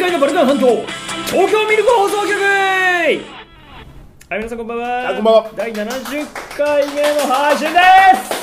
界のバルカン半島東京ミルク放送局。はい、皆さんこんばんは。 こんばんは。 第70回目の配信です。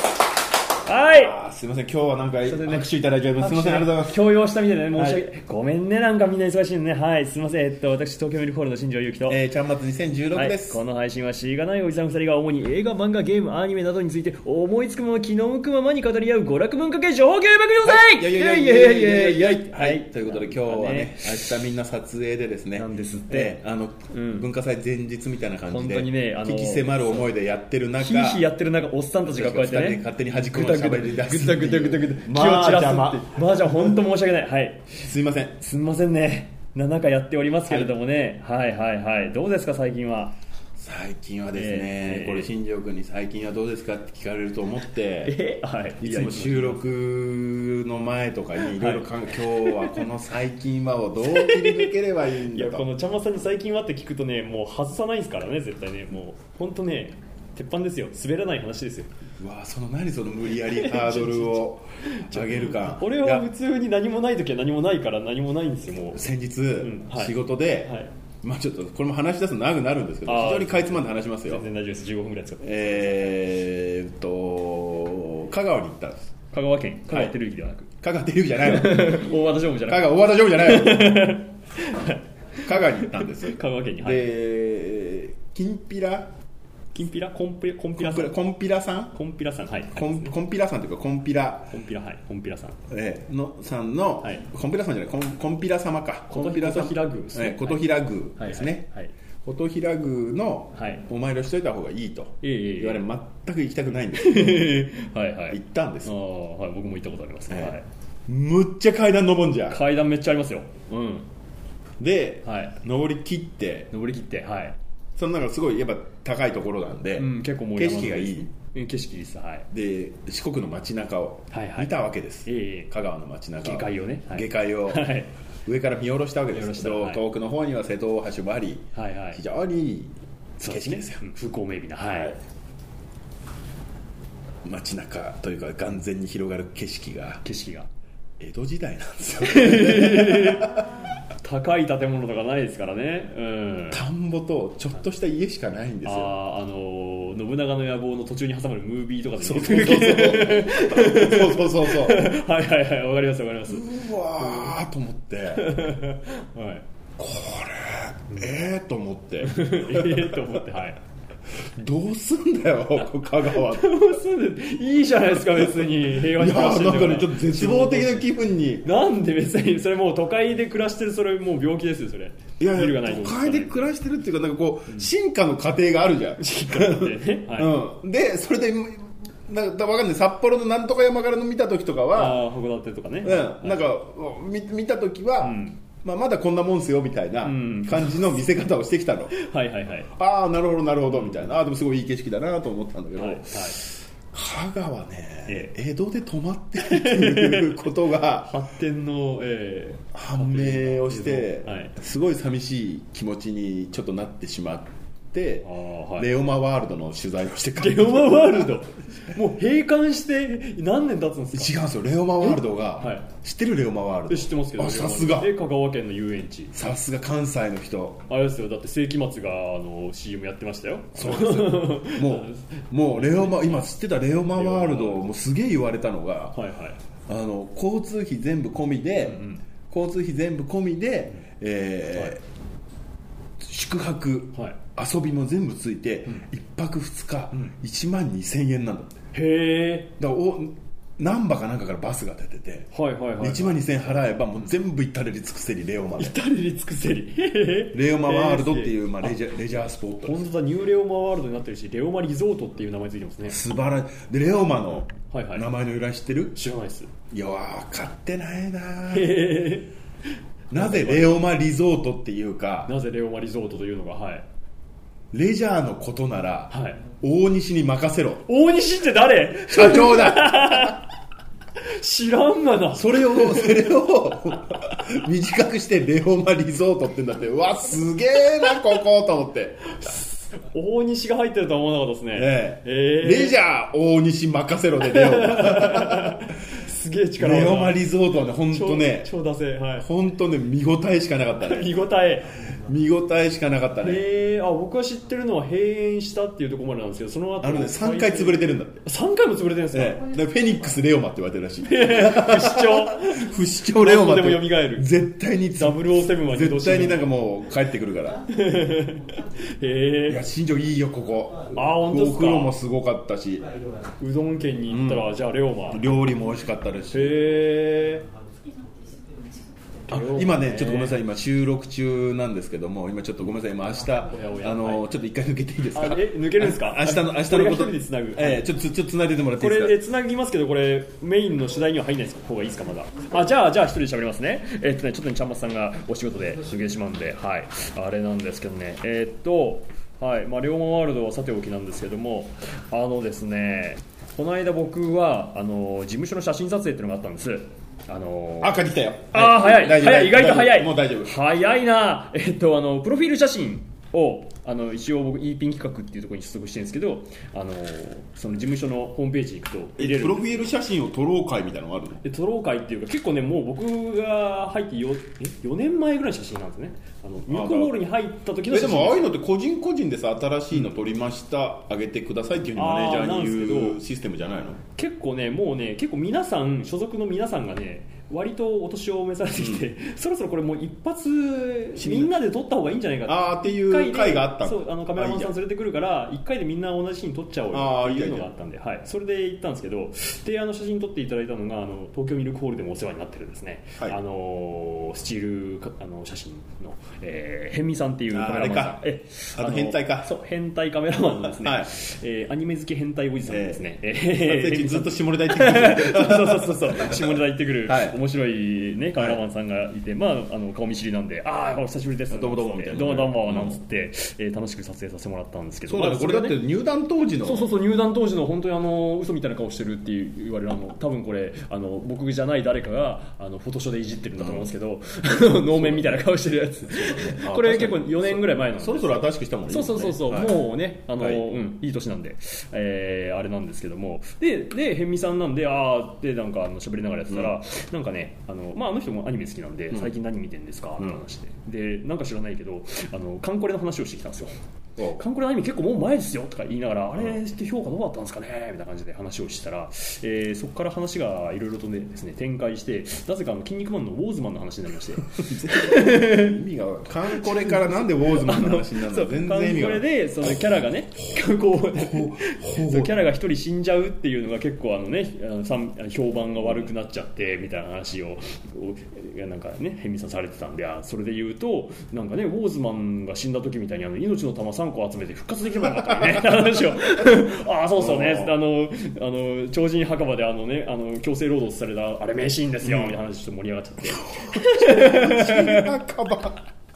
はい、 すいません、今日はなんか拍手いただいちゃいます。すいません、ありがとうございます。 強要したみたいでね、申し訳、 はい、 ごめんね、なんかみんな忙しいのね。はい、すいません。私東京ミルクホールの新庄祐希と、 ちゃんまつ2016です、 はい、この配信はしがないおじさん2人が主に映画、漫画、ゲーム、アニメなどについて思いつくまま気の向くままに語り合う娯楽文化系情報系番組でございます。 いやいやはい、ということで今日はね、明日みんな撮影でですね、 なんですって、 文化祭前日みたいな感じで本当にね、 危機迫る思いでやってる中、 ヒーヒーやってる中、おっさんたちがこうやってね、 勝手に端っこの喋り出す、 ぐだぐだ気を散らすって、まあじゃあ本当申し訳ない。はい、 すいません。 すみませんね。7回やっておりますけれどもね、はいはいはい、どうですか最近は。 最近はですね、これ新庄君に最近はどうですかって聞かれると思って、 はい、 いつも収録の前とかにいろいろ今日はこの最近はをどう切り抜ければいいんだと。 いや、このちゃんまさんに最近はって聞くとね、もう外さないですからね、絶対ね。もう本当ね、鉄板ですよ。滑らない話ですよ。 うわ、何その無理やりハードルを上げるか。 俺は普通に何もない時は何もないから何もないんですよ。もう先日、仕事で、はい、まあちょっとこれも話し出すと長くなるんですけど、非常にかいつまんで話しますよ。 全然大丈夫です。15分ぐらい使って。 香川に行ったんです。 香川県、香川照之ではなく、 香川照之じゃないの。 大和田常務じゃない。 大和田常務じゃないの。香川に行ったんです。 香川県に。はい、 で、コンピラさん、 コンピラさん、はい、 コンピラさんというかコンピラ、はい、 コンピラさん、 のさんの、はい、コンピラさんじゃない、コンピラ様か、 コンピラさん、琴平宮ですね、 琴平宮ですね、琴平宮のお参りをしといた方がいいと言われ、全く行きたくないんですけど、はいはい、行ったんです。 はい、僕も行ったことあります。はい、 むっちゃ階段登んじゃう。 階段めっちゃありますよ。 で、登り切って、 はい。 そのなんかすごいやっぱ高いところなんで、 結構もう景色がいい。 景色です。はい。 で、四国の街中を見たわけです。香川の街中を。 下界をね。 下界を上から見下ろしたわけですけど、遠くの方には瀬戸大橋もあり、非常にいい景色ですよ。 風光明媚な。はい。 街中というか眼前に広がる景色が江戸時代なんですよ。 高い建物とかないですからね。 田んぼとちょっとした家しかないんですよ。 信長の野望の途中に挟まるムービーとかで、 そうはいはいはい、わかります。 うわーと思って、はい、これと思ってはい、 どうすんだよ香川。 どうすんだよ。いいじゃないですか別に、平和に暮らしてるんだから。 なんかね、ちょっと絶望的な気分に。 なんで別に、それもう都会で暮らしてる、それもう病気ですよそれ。 いや都会で暮らしてるっていうか、なんかこう、進化の過程があるじゃん。 進化の過程ね、 はい、でそれでなんか分かんない、札幌のなんとか山からの見た時とかは、 函館とかね、 なんか見た時は、まだこんなもんすよみたいな感じの見せ方をしてきたの。 はいはいはい。 ああ、なるほどみたいな。でもすごいいい景色だなと思ったんだけど、香川ね、江戸で止まってるっていうことが発展の、 判明をして、すごい寂しい気持ちにちょっとなってしまって、レオマワールドの取材をしてから。 レオマワールドもう閉館して何年経つんですか。 違うんですよ。レオマワールドが、知ってる？レオマワールド知ってますけど。 さすが香川県の遊園地。 さすが関西の人。 あれですよ、だって世紀末がCM やってましたよ。 そうですよ。もうレオマ、今知ってたレオマワールドもうすげえ言われたのが、交通費全部込みで、宿泊、遊びも全部ついて、1泊2日、1万2000円なんだって。 へー。 だから難波かなんかからバスが出てて、1万2000円払えばもう全部至れり尽くせりレオマで。 至れり尽くせり。 レオマワールドっていう、レジャースポット。 本当だ、ニューレオマワールドになってるし、レオマリゾートっていう名前ついてますね。 素晴らしい。でレオマの名前の由来知ってる？ 知らないです。 いや、分かってないな。なぜレオマリゾートっていうか、 なぜレオマリゾートというのが、 レジャーのことなら、大西に任せろ。 大西って誰？ 社長だ。 知らんがな。 それを短くしてレオマリゾートってんだって。うわ、すげえなここと思って。 大西が入ってるとは思わなかったですね。 レジャー大西任せろでレオマすげえ力レオマリゾートはね、本当ね、 超ダセ、はい、 本当ね、見応えしかなかったね。見応えしかなかったね。 僕は知ってるのは閉園したっていうところまでなんですけど、その後 3回潰れてるんだって。 3回も潰れてるんですか？ フェニックスレオマって言われてるらしい。 不死鳥レオマってでも蘇る。 絶対に 007は絶対になんかもう帰ってくるから。いや、新庄いいよここ。 本当ですか？ お風呂もすごかったし、 うどん県に行ったら、じゃあレオマ料理も美味しかったですし。今ね、ちょっとごめんなさい、今収録中なんですけども、今ちょっとごめんなさい、今明日ちょっと一回抜けていいですか？ 抜けるんですか？明日のことでつなぐ。ちょっとつないでてもらっていいですか？これでつなぎますけど、これメインの取材には入んないです方がいいですか？まだ。じゃあ一人で喋りますね。ちょっとね、ちゃんまつさんがお仕事で抜けてしまうんで、はい、あれなんですけどね、はい、龍馬ワールドはさておきなんですけども、ですね、この間僕は事務所の写真撮影っていうのがあったんです。 帰ってきたよ。 早い、意外と早い。 もう大丈夫。 早いな。プロフィール写真を一応僕 E ピン企画っていうところに出力してるんですけど、その事務所のホームページに行くと入れる。 プロフィール写真を撮ろう会みたいなのがあるの？ 撮ろう会っていうか、結構ね、もう僕が入って4年前ぐらいの写真なんですね。ミルクホールに入った時の写真。 でもああいうのって個人個人でさ、新しいの撮りました、あげてくださいっていうふうにマネージャーに言うシステムじゃないの？ 結構ね、もうね、結構皆さん、所属の皆さんがね、割とお年を召されてきて、そろそろこれもう一発みんなで撮った方がいいんじゃないかっていう会があった。 そう、カメラマンさん連れてくるから1回でみんな同じシーン撮っちゃおうよっていうのがあったんで、はい、それで行ったんですけど、で写真撮っていただいたのが東京ミルクホールでもお世話になってるですね、はい、スチール写真の辺見さんっていうカメラマンさん、 変態か、 そう、変態カメラマンのですね、はい、アニメ好き変態おじさんですね、 ずっと下ネタ言ってくるそう下ネタ言ってくる、はい、面白いね、カメラマンさんがいて、顔見知りなんで、お久しぶりです、 どうもどうもみたいな、 どうもどうもなんつって、楽しく撮影させてもらったんですけど、 そうだね、これだって入団当時の、 そう入団当時の本当に嘘みたいな顔してるって言われる多分これ僕じゃない誰かがフォトショーでいじってるんだと思うんですけど、能面みたいな顔してるやつ、これ結構4年ぐらい前なんで、 そろそろ新しくしたもんね。 そう、はい、もうねいい年なんで、あれなんですけども、で辺見さんなんででなんか喋りながらやってたら、なんかねあの人もアニメ好きなんで、最近何見てんですかって話で、なんか知らないけどカンコレの話をしてきたんですよ。カンコレのアニメ結構もう前ですよとか言いながら、あれって評価どうだったんですかねみたいな感じで話をしたら、そこから話がいろいろとですね展開して、なぜか筋肉マンのウォーズマンの話になりまして意味がカンコレからなんでウォーズマンの話になるの？全然意味が。 カンコレでそのキャラがねこうキャラが一人死んじゃうっていうのが結構評判が悪くなっちゃってみたいな話をなんかね辺見さんされてたんで、それで言うとなんかね、ウォーズマンが死んだ時みたいに命の玉3個集めて復活できればよかったねって話をそうそうね、超人墓場で強制労働されたあれ名シーンですよみたいな話ちょっと盛り上がっちゃって超人墓場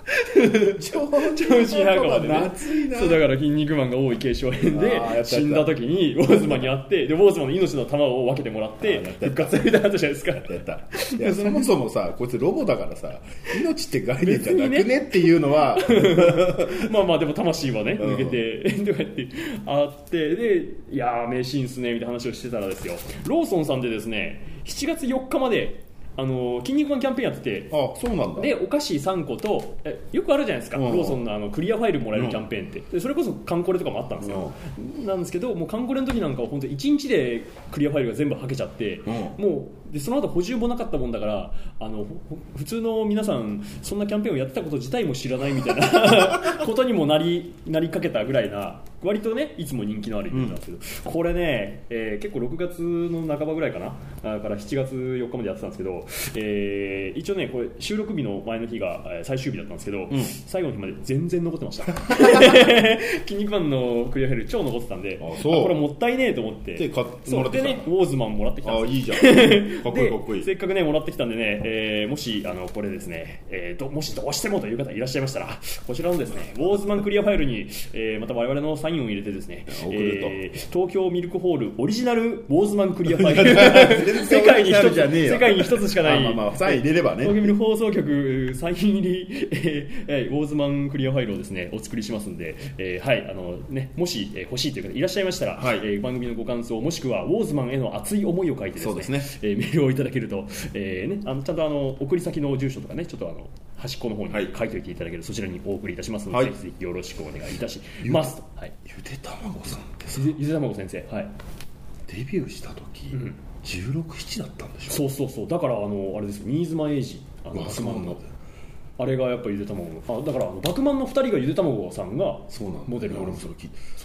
超人墓場でね、そうだから筋肉マンが多い継承編で死んだ時にウォーズマンに会って、でウォーズマンの命の玉を分けてもらって復活みたいな話じゃないですか。 いやそもそもさ、こいつロボだからさ、命って概念じゃなくねっていうのはまあでも魂はね抜けてとか言ってあって、でいや名シーンっすねみたいな話をしてたらですよ、ローソンさんでですね7月4日まで筋肉マンキャンペーンやってて、 そうなんだ。 でお菓子3個とよくあるじゃないですか、ローソンのクリアファイルもらえるキャンペーンって、でそれこそカンコレとかもあったんですよ、なんですけど、もうカンコレの時なんかは本当1日でクリアファイルが全部はけちゃって、もうでその後補充もなかったもんだから普通の皆さんそんなキャンペーンをやってたこと自体も知らないみたいなことにもなりかけたぐらいな、割とねいつも人気のあるイベントなんですけど、これね、結構6月の半ばぐらいかなから7月4日までやってたんですけど、一応ねこれ収録日の前の日が最終日だったんですけど、最後の日まで全然残ってました筋肉マンのクリアファイル超残ってたんで、これもったいねえと思って、 でねウォーズマンもらってきたんですよ。 いいじゃんかっこいいかっこいい。 せっかくねもらってきたんでね、もしこれですね、もしどうしてもという方いらっしゃいましたら、こちらのですねウォーズマンクリアファイルに、また我々のサインを入れてですね、東京ミルクホールオリジナルウォーズマンクリアファイル世界に一つしかない、 サイン入れればね、 東京ミルク放送局サイン入り、ウォーズマンクリアファイルをですねお作りしますんで、もし欲しいという方いらっしゃいましたら、番組のご感想もしくはウォーズマンへの熱い思いを書いてですね、メールをいただけると、ちゃんと送り先の住所とかね、ちょっと端っこの方に書いておいていただける、そちらにお送りいたしますので、ぜひよろしくお願いいたしますと。 ゆでたまごさんってさ、 ゆでたまご先生、 デビューした時、16、7だったんでしょ。 そうだからあれですよ、新妻英治バクマンのあれがやっぱゆでたまご、だからバクマンの2人がゆでたまごさんがモデルの。そう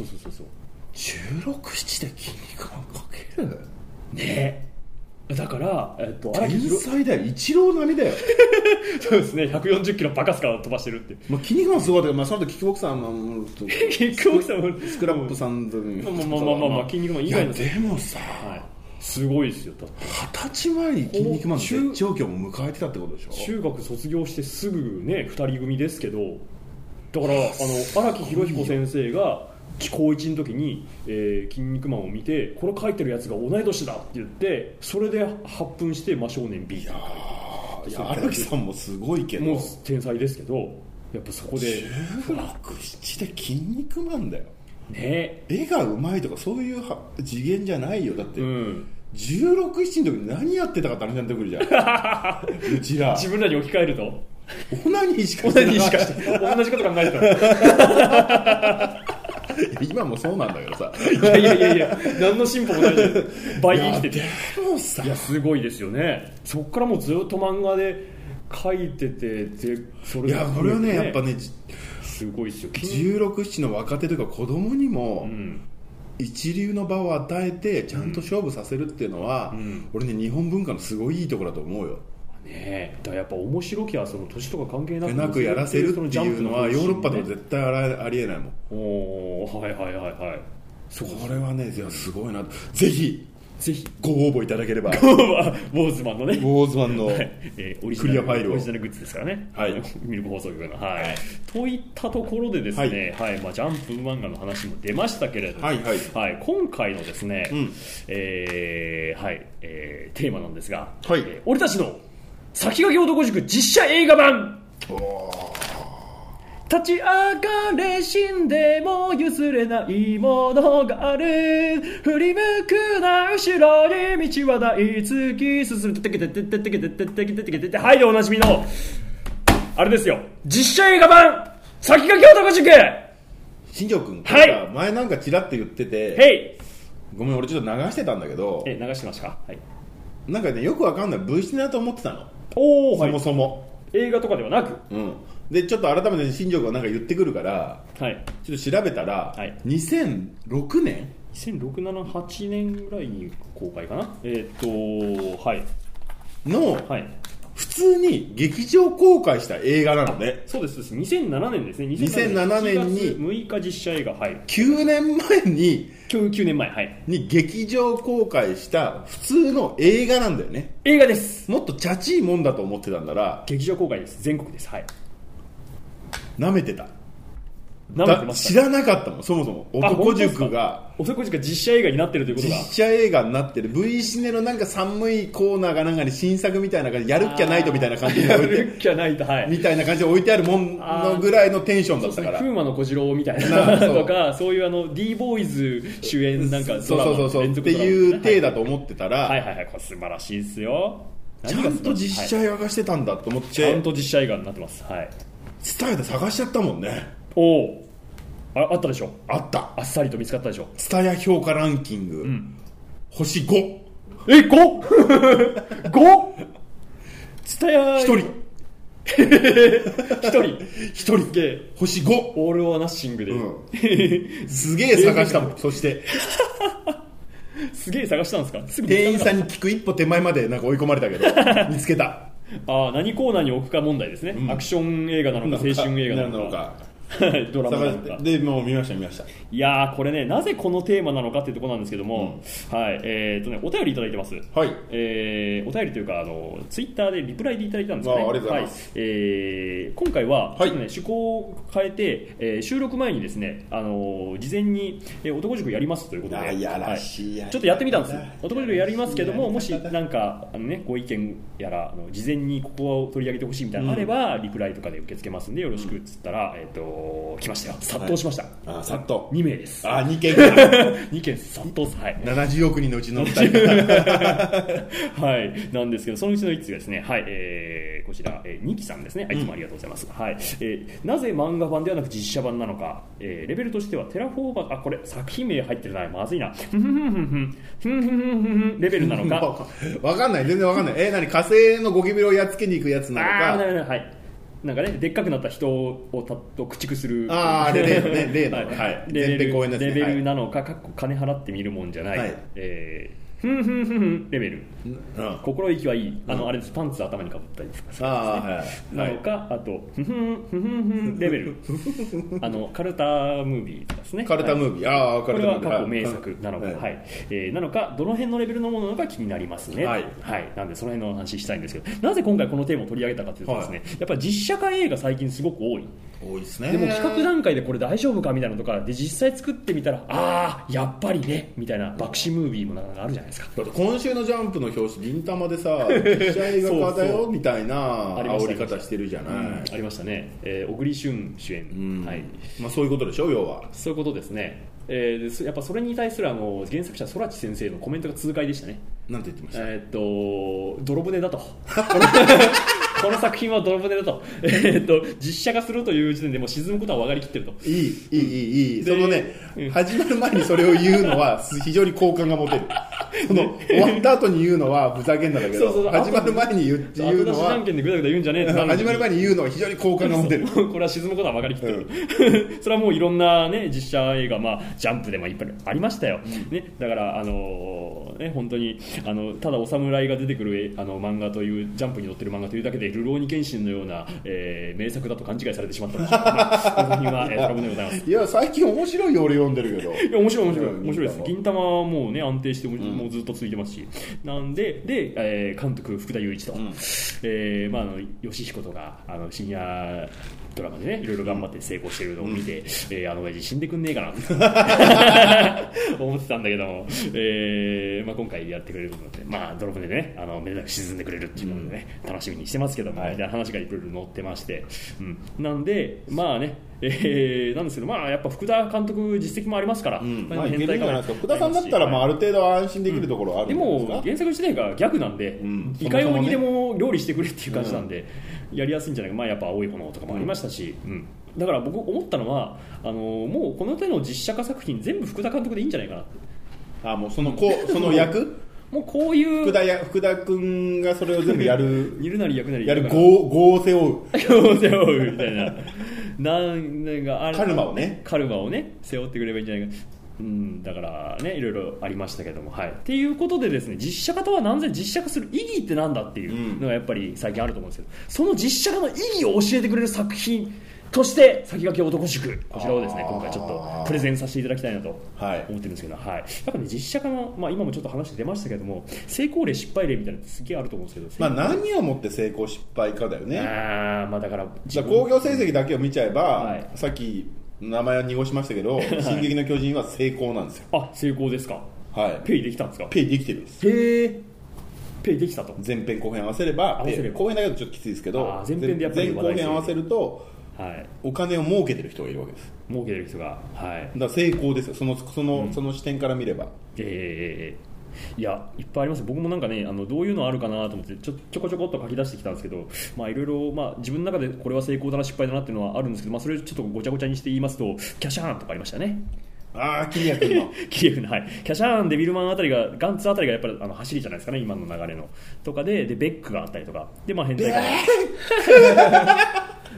16、7で筋肉マンかけるねえ。だから天才だよ、イチロー並みだよ。 そうですね、140キロバカスカ飛ばしてるって。 筋肉マンすごいけど、その後キックボクサーのキックボクサーもスクラップさんと筋肉マン以外の。 でもさ、 すごいですよ。だって 20歳前に筋肉マンの絶頂期を迎えてたってことでしょ。 中学卒業してすぐね2人組ですけど、だから荒木博彦先生が高1の時に、筋肉マンを見て、これ書いてるやつが同い年だって言って、それで発奮して真正面 B って書いて、 荒木さんもすごいけど、 もう天才ですけど、やっぱそこで 16、7で筋肉マンだよね。 絵がうまいとかそういう次元じゃないよ。だって、16、7の時に何やってたかって話になってくるじゃん。うちら自分らに置き換えるとオナニーしかしてない。 同じこと考えてた。 今もそうなんだけどさ。 いや何の進歩もないじゃん。倍生きてて。 でもさ、 いやすごいですよね。そっからもうずっと漫画で描いてて、でそれ、 いやこれはねやっぱねすごいですよ。 16、7の若手というか子供にも、一流の場を与えてちゃんと勝負させるっていうのは、俺ね日本文化のすごいいいところだと思うよ。 だからやっぱ面白きゃその年とか関係なくやらせるっていうのはヨーロッパでも絶対ありえないもん。 はいそれはねすごいな。ぜひご応募いただければ。ウォーズマンのね、 ウォーズマンのクリアファイルを、 オリジナルグッズですからね、ミルク放送局の。といったところでですね、ジャンプ漫画の話も出ましたけれども、今回のですね、テーマなんですが、俺たちの先駆け男塾実写映画版。立ち上がれ死んでも譲れないものがある、振り向くな後ろに道は大突き進む。はいでおなじみのあれですよ、実写映画版先駆け男塾。 新庄君、前なんかチラッと言ってて、ごめん俺ちょっと流してたんだけど、 流してましたか。 なんかねよくわかんない V シネだと思ってたの。そもそも映画とかではなく、 でちょっと改めて新庄君がなんか言ってくるから、ちょっと調べたら、2006年 2006、7、8年ぐらいに公開かな。 普通に劇場公開した映画なのね。 そうです。2007年ですね。 2007年に 6日実写映画、 9年前に 9年前、 に劇場公開した普通の映画なんだよね。 映画です。 もっとチャチいもんだと思ってたんだら、 劇場公開です。全国です。 舐めてた。知らなかったもん、そもそも男塾が実写映画になってるということが。 実写映画になってる。 V シネのなんか寒いコーナーがなんかに新作みたいな感じでやるっきゃないとみたいな感じで置いて、 やるっきゃないと、 みたいな感じで置いてあるもんのぐらいのテンションだったから、 風魔の小次郎みたいなとか、そういうD ボーイズ主演なんかドラマっていう体だと思ってたら、 これ素晴らしいですよ。 ちゃんと実写映画化してたんだと思って、 ちゃんと実写映画になってます。 ツタヤで探しちゃったもんね。 あったでしょ。 あった。 あっさりと見つかったでしょ。 ツタヤ評価ランキング、星 5。 5？ ツタヤ 1人星5。 オール・オア・ナッシングで、 すげえ探したもん。そしてすげえ探したんですか。 店員さんに聞く一歩手前までなんか追い込まれたけど見つけた。 何コーナーに置くか問題ですね。アクション映画なのか青春映画なのか。 ドラマなんかでもう見ました。 いやーこれね、なぜこのテーマなのかっていうところなんですけども、はいお便りいただいてます。 はい、 お便りというかツイッターでリプライでいただいたんですかね。 ありがとうございます。 今回はちょっとね、趣向を変えて、収録前にですね、事前に、男塾やりますということで、 やらしい、 ちょっとやってみたんですよ。男塾やりますけども、もしなんかご意見やら事前にここを取り上げてほしいみたいなのがあれば、リプライとかで受け付けますんでよろしくっつったら、来ましたよ。殺到しました。 殺到 2名です。 2件か 2件殺到です。はい、 70億人のうちの2人はいなんですけど、そのうちの1つがですね、はいこちら、ニキさんですね。いつもありがとうございます。はいなぜ漫画版ではなく実写版なのか、レベルとしてはテラフォーマー、これ作品名入ってるな、まずいなレベルなのかわかんない、全然わかんない。何、火星のゴキブリをやっつけに行くやつなのか。 はい、なんかね、でっかくなった人を駆逐する、 例の、 レベルなのか、金払って見るもんじゃない、レベル、心意気はいい、あれです、パンツ頭にかぶったりとかなのか、あとレベルカルタムービーですね。 カルタムービー、 これは過去名作なのか、なのか、どの辺のレベルのものなのか気になりますね。なんでその辺の話したいんですけど、なぜ今回このテーマを取り上げたかというとですね、やっぱり実写化映画最近すごく多いですね。 でも企画段階でこれ大丈夫かみたいなのとかで、実際作ってみたらやっぱりねみたいな爆死ムービーもなんかあるじゃないですか。 今週のジャンプの表紙銀玉でさ、実写映画化だよみたいな煽り方してるじゃない。 ありましたね。小栗旬主演、 そういうことでしょ、要は。 そういうことですね。やっぱそれに対する原作者空知先生のコメントが痛快でしたね。 なんて言ってました？ 泥船だとこの作品は泥船だと実写化するという時点でもう沈むことは分かりきってると。 いいそのね、始まる前にそれを言うのは非常に好感が持てる。終わった後に言うのはふざけんなだけど、始まる前に言うのは、 後出しじゃんけんでぐだぐだ言うんじゃねえってなる。 始まる前に言うのは非常に好感が持てる。 これは沈むことは分かりきってる、それはもういろんな、ね、実写映画、ジャンプでもいっぱいありましたよ、だから本当にただお侍が出てくる漫画というジャンプに載ってる漫画というだけで流浪に剣心のような、名作だと勘違いされてしまったんでしょうか、この作品はトラブルでございます。 いや最近面白いよ、俺読んでるけど。 いや面白いです。銀玉はもうね安定してもうずっと続いてますし、なんで監督福田雄一と、吉彦とか深夜ドラマでねいろいろ頑張って成功してるのを見て、親父死んでくんねえかなと思ってたんだけども、今回やってくれるので、泥船でねめでたく沈んでくれるっていうのでね、楽しみにしてますけども、みたいな話がいろいろ載ってまして、なんでなんですけど、やっぱ福田監督実績もありますから、 変態か福田さんだったらある程度安心できるところはあるんですか。 でも原作自体が逆なんで、いかようにでも料理してくれっていう感じなんで、やりやすいんじゃないか。やっぱ青い炎とかもありましたし、だから僕思ったのはもうこの手の実写化作品全部福田監督でいいんじゃないかなって。 もうその役もうこういう福田君がそれを全部やる煮るなり焼くなりやる業を背負うみたいななんかカルマをね背負ってくればいいんじゃないか。だからねいろいろありましたけども、っていうことでですね、実写化とは何で実写化する意義ってなんだっていうのがやっぱり最近あると思うんですけど、その実写化の意義を教えてくれる作品として先駆け男塾、こちらをですね今回ちょっとプレゼンさせていただきたいなと思ってるんですけど、やっぱね実写化の、今もちょっと話出ましたけども、成功例失敗例みたいなのってすげえあると思うんですけど、 何をもって成功失敗かだよね。 だから興行成績だけを見ちゃえば、さっき名前は濁しましたけど進撃の巨人は成功なんですよ。 成功ですか。ペイできたんですか。 ペイできてるんです。 ペイできたと。 前編後編合わせれば後編だけだとちょっときついですけど、前後編合わせるとお金を儲けてる人がいるわけです。 儲けてる人が、 だから成功ですよ、その視点から見れば。 いやいっぱいあります。僕もなんかねどういうのあるかなと思ってちょこちょこっと書き出してきたんですけど、いろいろ自分の中でこれは成功だな失敗だなっていうのはあるんですけど、それをちょっとごちゃごちゃにして言いますと、キャシャーンとかありましたね。 キリア君のキャシャーン、デビルマンあたりがガンツあたりがやっぱり走りじゃないですかね、今の流れのとかでベックがあったりとかで、変態かな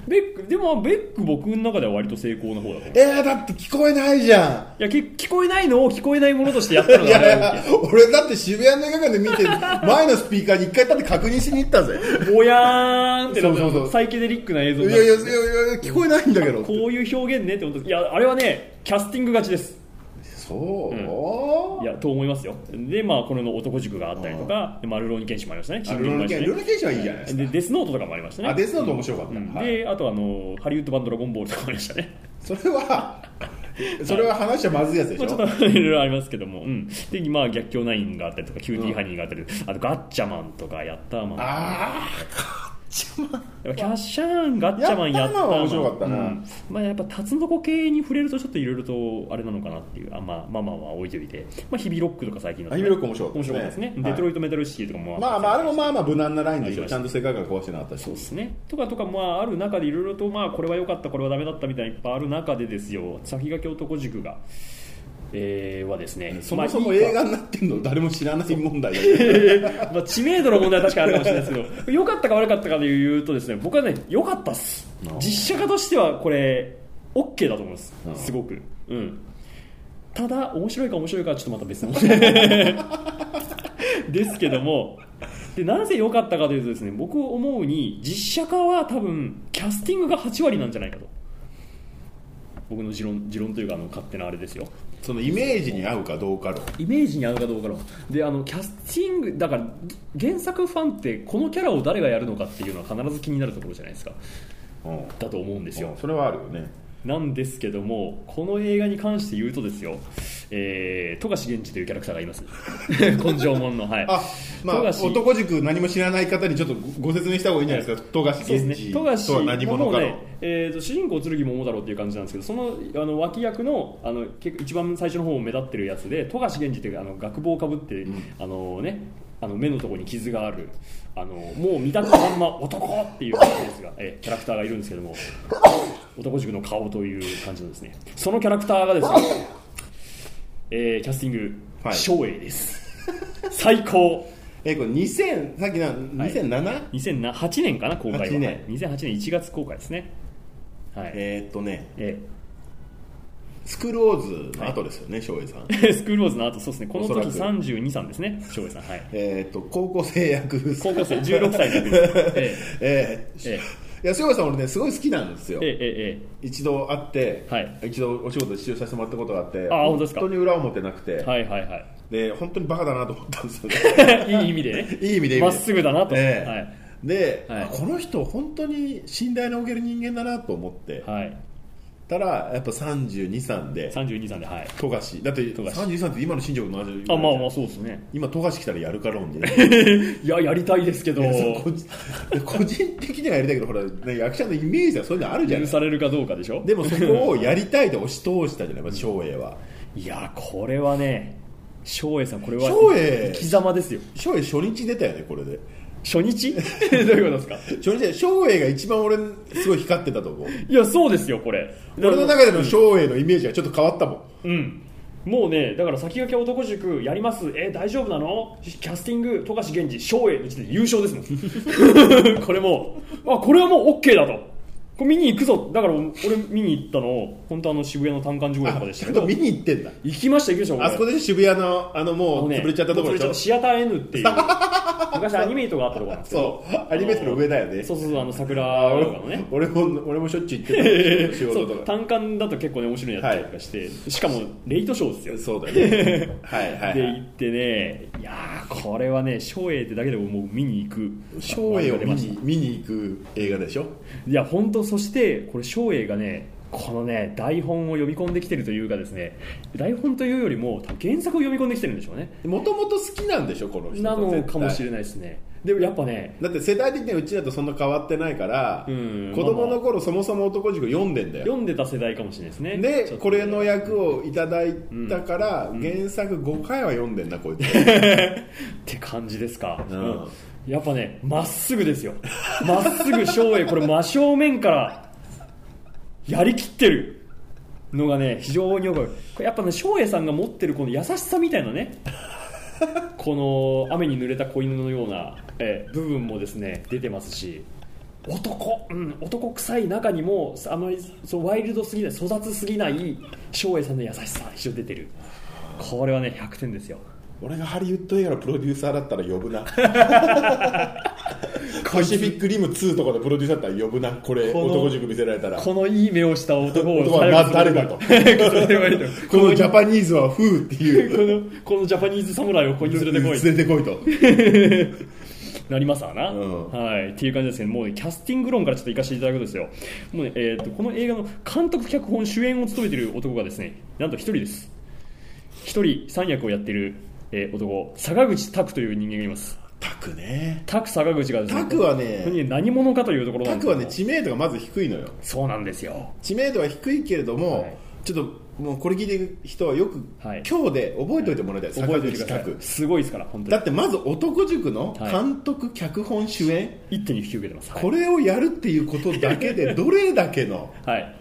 ベックでもベック僕の中では割と成功な方だと思う。 だって聞こえないじゃん。いや聞こえないのを聞こえないものとしてやったのがいや俺だって渋谷の映画館で見て前のスピーカーに一回立って確認しに行ったぜ。 ぼやーんってなってそうサイケデリックな映像。 いや聞こえないんだけど。 こういう表現ねって思った。いやあれはねキャスティング勝ちです。 そう、 いやと思いますよ。でこの男塾があったりとか、ルローニケンシもありましたね。 ルローニケンシはいいじゃないですか。 でデスノートとかもありましたね。 デスノート面白かった。 であとハリウッド版ドラゴンボールとかもありましたね。 それは話はまずいやつでしょ。 ちょっといろいろありますけども、で逆境ナインがあったりとかキューティーハニーがあったり、あとガッチャマンとかヤッターマン。キャッシャーンガッチャマンヤッターマンは面白かったな。やっぱタツノコ系に触れるとちょっといろいろとあれなのかなっていう。ママは置いといて、ヒビロックとか最近の、 ヒビロック面白かったですね。デトロイトメタルシティとかもあれも無難なラインでちゃんと世界観壊してなかったし。 そうですね。とかある中でいろいろとこれは良かったこれはダメだったみたいないっぱいある中でですよ、先駆け男塾が。はですね、 そもそも映画になってるの誰も知らない問題だ知名度の問題は確かあるかもしれないですけど良かったか悪かったかでいうとですね、僕はね良かったっす。実写化としてはこれ OK だと思います。すごく、ただ面白いか面白いかはちょっとまた別の問題ですけども、でなぜ良かったかというとですね、僕思うに実写化は多分キャスティングが8割なんじゃないかと、僕の持論というか勝手なあれですよ。 そのイメージに合うかどうかのでキャスティングだから原作ファンってこのキャラを誰がやるのかっていうのは必ず気になるところじゃないですか。だと思うんですよ。 それはあるよね。 なんですけども、この映画に関して言うとですよ、富樫源氏というキャラクターがいます根性門の、 男塾何も知らない方にちょっとご説明した方がいいんじゃないですか。富樫源氏とは何者かの、 主人公剣桃太郎っていう感じなんですけど、その脇役の一番最初の方を目立ってるやつで富樫源氏という学帽をかぶって、目のところに傷があるもう見た目のまんま男っていう感じですが、キャラクターがいるんですけども、男塾の顔という感じのですね、そのキャラクターがですね、キャスティング照英です。最高。 これ2000さっきの 2007?2008 年かな公開は。2008年1月公開ですね。 スクールウォーズの後ですよね、翔平さん。 スクールウォーズの後、そうですね。この時32、3ですね、翔平さん。 高校生役。 高校生、16歳の役です。 いや、翔平さん俺ね、すごい好きなんですよ。一度会って、一度お仕事で出演させてもらったことがあって、 本当に裏表なくて、で、本当にバカだなと思ったんですよね。 いい意味でね。 いい意味で。 まっすぐだなと。 で、この人本当に信頼のおける人間だなと思って、たらやっぱ32、3で富樫だって32、3って今の新庄の同じ。 そうですね。 今富樫来たらやるか論でいややりたいですけど、 個人的にはやりたいけど、ほら、ね、役者のイメージはそういうのあるじゃない。 許されるかどうかでしょ。 でもそこをやりたいで押し通したじゃない翔英は。 いやこれはね、翔英さんこれは生き様ですよ。 翔英初日出たよね、これで。 初日どういうことですか。 初日で翔英が一番俺すごい光ってたと思う。 いやそうですよ。これ俺の中での翔英のイメージがちょっと変わったもん。もうね、だから先駆け男塾やります、大丈夫なの、キャスティング富樫源氏翔英の時点で優勝ですもんこれはもう OK だと、これ見に行くぞ。だから俺見に行ったの本当渋谷の単館上映とかでしたけど。 見に行ってんだ。 行きましたあそこで渋谷のもう潰れちゃったところでしょ。 シアター N っていう昔アニメートがあったところなんですけど、 そうアニメートの上だよね。 そう桜とかのね。 俺もしょっちゅう行ってた仕事とか。 単館だと結構ね面白いやったりとかして、しかもレイトショーですよ。 そうだねで行ってね、いやこれはね翔英ってだけでもう見に行く、 翔英を見に行く映画でしょ。 いや本当。そしてこれ翔英がね、このね台本を読み込んできてるというかですね、台本というよりも多分原作を読み込んできてるんでしょうね。 もともと好きなんでしょこの人。 なのかもしれないですね。でもやっぱね、 だって世代的にはうちだとそんな変わってないから、子供の頃そもそも男塾読んでんだよ。 読んでた世代かもしれないですね。 でこれの役をいただいたから、原作5回は読んでんなこいつって感じですか。やっぱねまっすぐですよ。まっすぐ翔英、これ真正面からやりきってるのがね非常によく、これやっぱね翔英さんが持ってるこの優しさみたいなねこの雨に濡れた子犬のような部分もですね出てますし、 男臭い中にもあまりそうワイルドすぎない、粗雑すぎない照英さんの優しさ一緒出てる。これはね100点ですよ。 俺がハリウッド映画のプロデューサーだったら呼ぶなパシフィックリム2とかのプロデューサーだったら呼ぶな。これ男塾見せられたら、 このいい目をした男は誰だとこのジャパニーズはフーっていうこのジャパニーズ侍をここに連れてこいとなりますわな、はい、っていう感じですね。もうねキャスティング論からちょっと行かせていただくとですよ、もうねこの映画の監督脚本主演を務めている男がですね、なんと一人です。一人三役をやっている、男、坂口拓という人間がいます。 拓ね、 拓坂口がですね、 拓はね何者かというところなんですけど、 拓はね知名度がまず低いのよ。 そうなんですよ。 知名度は低いけれども、はい、ちょっともうこれ聞いてる人はよく、はい、今日で覚えておいてもらいたい、坂口拓すごいですから本当に。 だってまず男塾の監督、脚本主演一手に引き受けてます、はい、 これをやるっていうことだけでどれだけの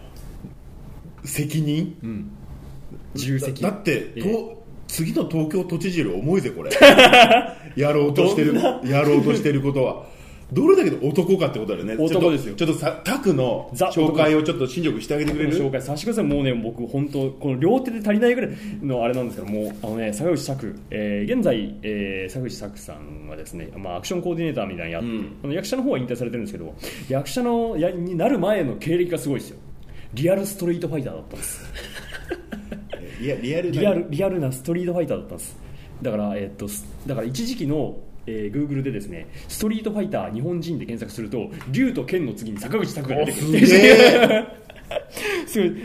責任、 重責だって、次の東京都知事より重いぜこれやろうとしてることはどれだけの男かってことだよね。 男ですよ。 ちょっとタクの紹介をちょっと新庄してあげてくれる。 紹介させてください。もうね僕本当この両手で足りないぐらいのあれなんですけども、坂口拓、現在、坂口拓さんはですね、アクションコーディネーターみたいな役者の方は引退されてるんですけど、役者になる前の経歴がすごいですよ。リアルストリートファイターだったんですリアルなストリートファイターだったんです。だから一時期のGoogle でですね、ストリートファイター日本人で検索すると竜と剣の次に坂口拓が出てくる。すごい。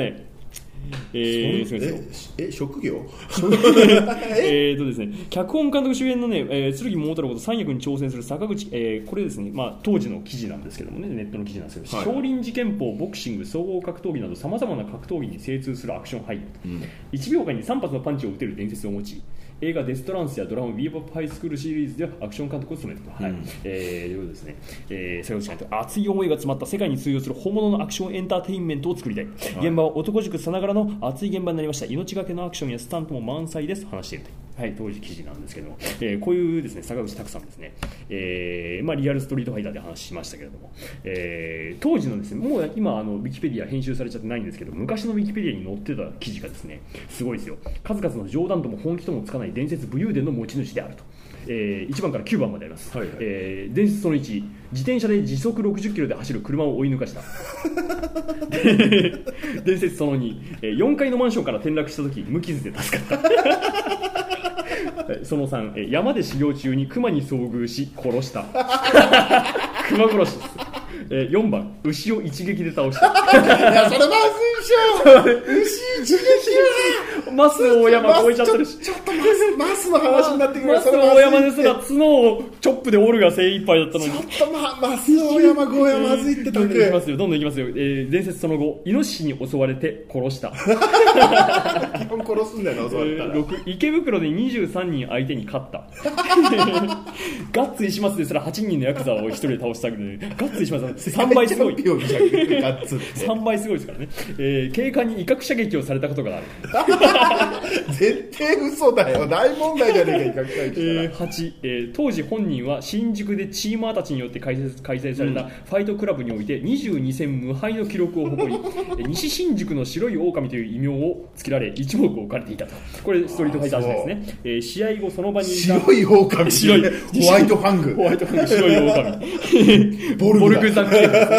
職業ですね、脚本監督主演のね、剣桃太郎こと三役に挑戦する坂口、これですね、当時の記事なんですけどもね、ネットの記事なんですけど、少林寺拳法、ボクシング、総合格闘技などさまざまな格闘技に精通するアクション俳優、1秒間に3発のパンチを打てる伝説を持ち、映画デストランスやドラマビーバップハイスクールシリーズではアクション監督を務めていると、いうことですね。坂口監督、熱い思いが詰まった世界に通用する本物のアクションエンターテインメントを作りたい、現場は男塾さながらの熱い現場になりました。命がけのアクションやスタントも満載です話していると、当時記事なんですけども、こういうですね坂口拓さんですね、リアルストリートファイターで話しましたけれども、当時のですね、もう今ウィキペディア編集されちゃってないんですけど、昔のウィキペディアに載ってた記事がですねすごいですよ。数々の冗談とも本気ともつかない伝説武勇伝の持ち主であると、1番から9番まであります、伝説その1、自転車で時速60キロで走る車を追い抜かした伝説その2、4階のマンションから転落した時無傷で助かったその3、山で修行中に熊に遭遇し殺した熊殺しです。4番、牛を一撃で倒した。 いや、それまずいでしょ。牛一撃はマス大山超えちゃってるし、 ちょっとマスの話になってくる。 マス大山ですが角をチョップで折るが精一杯だったのに、 ちょっとマス大山超えはまずいってどんどんいきますよ、どんどんいきますよ。伝説その後、イノシシに襲われて殺した。 基本殺すんだよな、襲われたら。 6、池袋で23人相手に勝った。ガッツ石松ですら8人のヤクザを1人で倒したけど、ガッツ石松3倍すごい。3倍すごいですからね。警官に威嚇射撃をされたことがある。 絶対嘘だよ。大問題じゃねえか、威嚇射撃したら。 8、当時本人は新宿でチーマーたちによって開催されたファイトクラブにおいて22戦無敗の記録を誇り、西新宿の白い狼という異名をつけられ一目置かれていたと。これストリートファイターズですね。試合後その場にいた白い狼、白いホワイトファング、 白い狼ボルグザック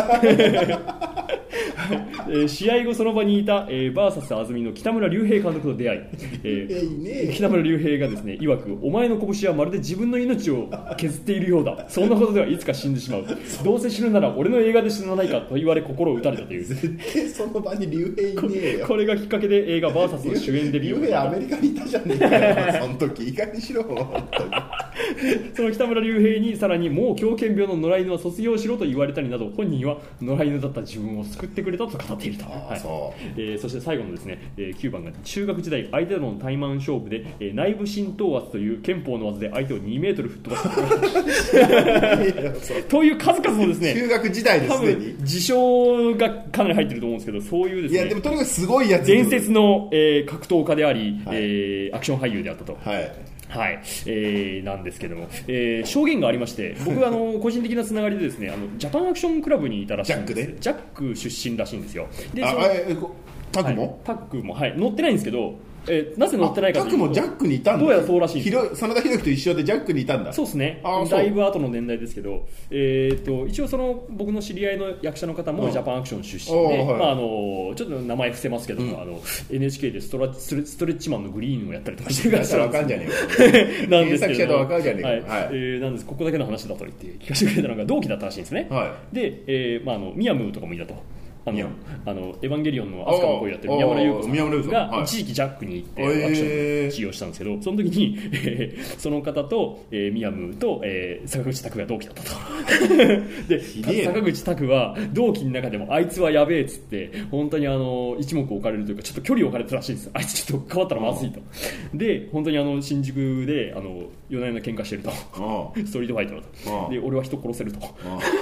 試合後その場にいた、バーサス安住の北村隆平監督と出会い、北村隆平がですね曰く、お前の拳はまるで自分の命を削っているようだ、そんなことではいつか死んでしまう、どうせ死ぬなら俺の映画で死なないかと言われ心を打たれたという。 絶対その場に隆平いねえよ。 これがきっかけで映画バーサスの主演デビュー。 隆平アメリカにいたじゃねえかよその時。いい加減にしろ本当に。 その北村隆平にさらにもう狂犬病の野良犬は卒業しろと言われたりなど、本人は野良犬だった自分を救ってくれたと語っていると。そして最後のですね、9番が中学時代相手との対マン勝負で、内部浸透圧という拳法の技で相手を2メートル吹っ飛ばしたという数々のですね、 中学時代ですでに自称がかなり入ってると思うんですけど、そういうですね、 いやでもとにかくすごいやつ、 伝説の、格闘家であり、アクション俳優であったと。 はい、なんですけども、証言がありまして、僕は個人的なつながりでですね、ジャパンアクションクラブにいたらしいんです。ジャック出身らしいんですよ。でタックも、 はい、タックも、はい、乗ってないんですけど、なぜ乗ってないかというと、 タックもジャックにいたんだ。 どうやらそうらしいんです。 真田広之と一緒でジャックにいたんだ。 そうですね。だいぶ後の年代ですけど、一応僕の知り合いの役者の方もジャパンアクション出身で、ちょっと名前伏せますけども、NHK でストレッチマンのグリーンをやったりとかしてるから、 わかんじゃねえよ。なんですけど、 わかんじゃねえよ。 なんです、ここだけの話だと言って聞かせてくれたのが同期だったらしいんですね。で、ミヤムーとかもいたと。エヴァンゲリオンのアスカの声やってる宮村優子さんが一時期ジャックに行ってアクションを起用したんですけど、その時にその方とミヤムーと坂口拓が同期だったと。で坂口拓は同期の中でもあいつはやべえっつって本当に一目置かれるというかちょっと距離を置かれてたらしいんです。あいつちょっと変わったらまずいと。で本当に新宿で夜な夜な喧嘩してると。ストリートファイトだと。で俺は人殺せると。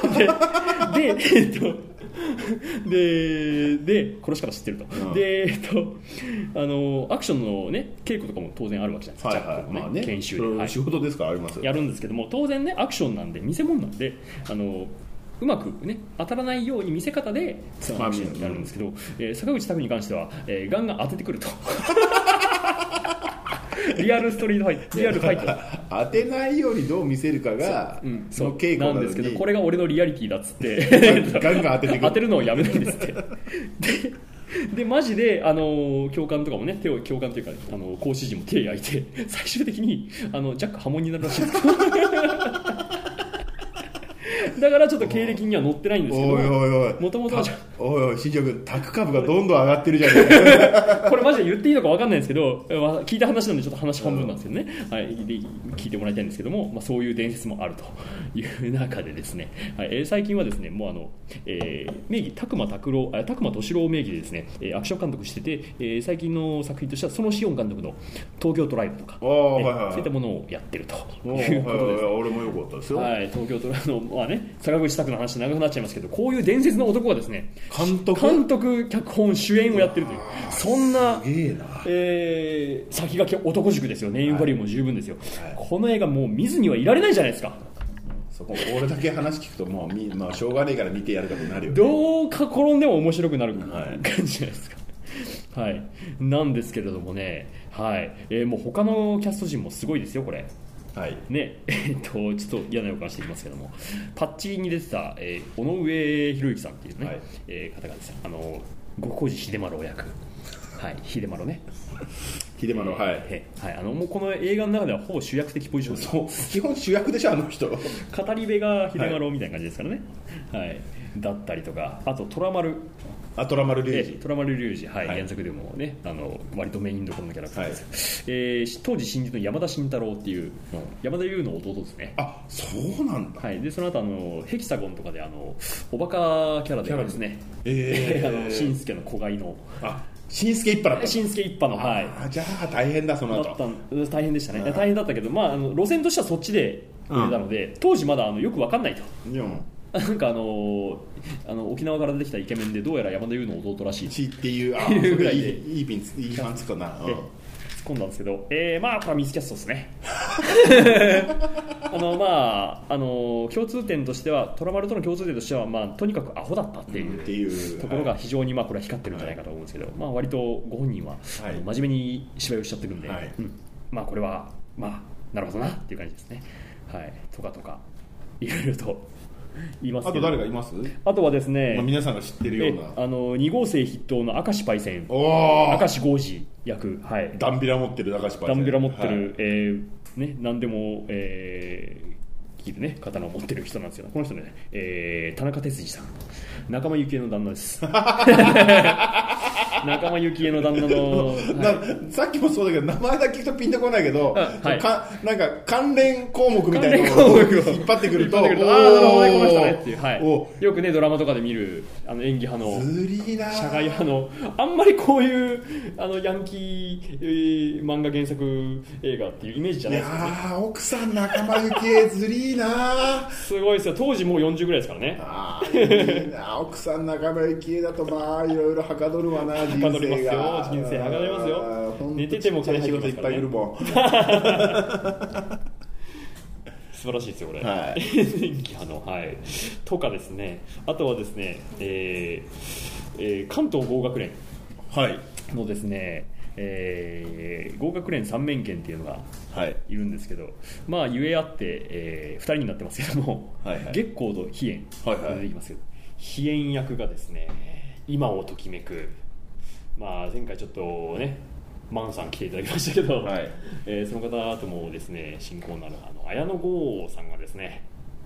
で殺し方知ってると、でアクションのね稽古とかも当然あるわけじゃないですか、研修で、 仕事ですからあります、 やるんですけども、当然ねアクションなんで見せ物なんでうまくね当たらないように見せ方でそのアクションになるんですけど、坂口拓に関しては、ガンガン当ててくると。リアルストリートファイト、リアルファイト当てないようにどう見せるかがその稽古なんですけど、これが俺のリアリティだっつってガンガン当てるのをやめないんですって。でマジで教官とかもね教官というか講師陣も手焼いて最終的にジャック破門になるらしいんです。だからちょっと経歴には載ってないんですけど、もともとおい新庄君タク株がどんどん上がってるじゃねえか。 これマジで言っていいのか分かんないんですけど、聞いた話なんでちょっと話半分なんですけどね、はい、で聞いてもらいたいんですけども、そういう伝説もあるという中でですね、最近はですねもう名義拓磨敏郎名義でですねアクション監督してて、最近の作品としてはそのシオン監督の東京トライブとか、そういったものをやってるということです。 俺もよかったですよ、 東京トライブの坂口拓の話長くなっちゃいますけど、こういう伝説の男がですね監督脚本主演をやってるという、そんな先駆け男塾ですよ。ネームバリューも十分ですよ、この映画もう見ずにはいられないじゃないですか。 そこ俺だけ話聞くともうしょうがねえから見てやるかとなるよね。 どうか転んでも面白くなる感じじゃないですか。はい、なんですけれどもね、もう他のキャスト陣もすごいですよこれ。ね、ちょっと嫌な予感していきますけども、パッチに出てた、尾上博之さんっていうね、方がですね、極小路秀丸を役、秀丸ね、 秀丸、もうこの映画の中ではほぼ主役的ポジション、 そう基本主役でしょあの人。語り部が秀丸みたいな感じですからね、だったりとか、あと虎丸虎丸隆二、原作でもね割とメインどころのキャラクターです、当時新宿の山田慎太郎っていう、山田優の弟ですね。 あ、そうなんだ。 でその後ヘキサゴンとかでおバカキャラでですね、新助の子飼いの新助一派だった。 新助一派の、 じゃあ大変だ。その後大変でしたね。大変だったけど、路線としてはそっちで入れたので、当時まだよく分かんないと。なんか沖縄から出てきたイケメンでどうやら山田優の弟らしいっていうぐらいでいいパンつくな。 突っ込んだんですけど、これはミスキャストですね。共通点としては、虎丸との共通点としては、とにかくアホだったっていうところが非常にこれは光ってるんじゃないかと思うんですけど、割とご本人は真面目に芝居をしちゃってるんで、これはなるほどなっていう感じですね。とかいろいろと言いますけど、 あと誰がいます？ あとはですね、 皆さんが知ってるような 2号生筆頭の明石パイセン、明石豪司役、 ダンビラ持ってる明石パイセン、 ダンビラ持ってる、何でも切るね刀を持ってる人なんですよ。この人ね、田中哲司さん、仲間由紀恵の旦那です。仲間由紀恵の旦那の、 さっきもそうだけど名前だけ聞くとピンとこないけど、なんか関連項目みたいなのを引っ張ってくると、なるほどね、この人ねっていう、よくねドラマとかで見る演技派の社会派の、あんまりこういうヤンキー、漫画原作映画っていうイメージじゃないですかね。 いや奥さん仲間由紀恵ずりーな。 すごいですよ。当時もう40ぐらいですからね。 いいな。奥さん仲間由紀恵だといろいろはかどるわな。 はかどりますよ。人生はかどりますよ。 寝てても金入ってきますからね。 仕事いっぱいいるもん素晴らしいですよこれ、 はい、 はい、とかですね。あとはですね、関東合学連のですね、合学連三面剣っていうのがいるんですけど、まあゆえあって、2人になってますけども、はいはい、月光と飛燕が出てきますけど、飛燕役がですね、今をときめく、まあ、前回ちょっとねマンさん来ていただきましたけど、はい、その方ともですね親交のある綾野剛さんがですね、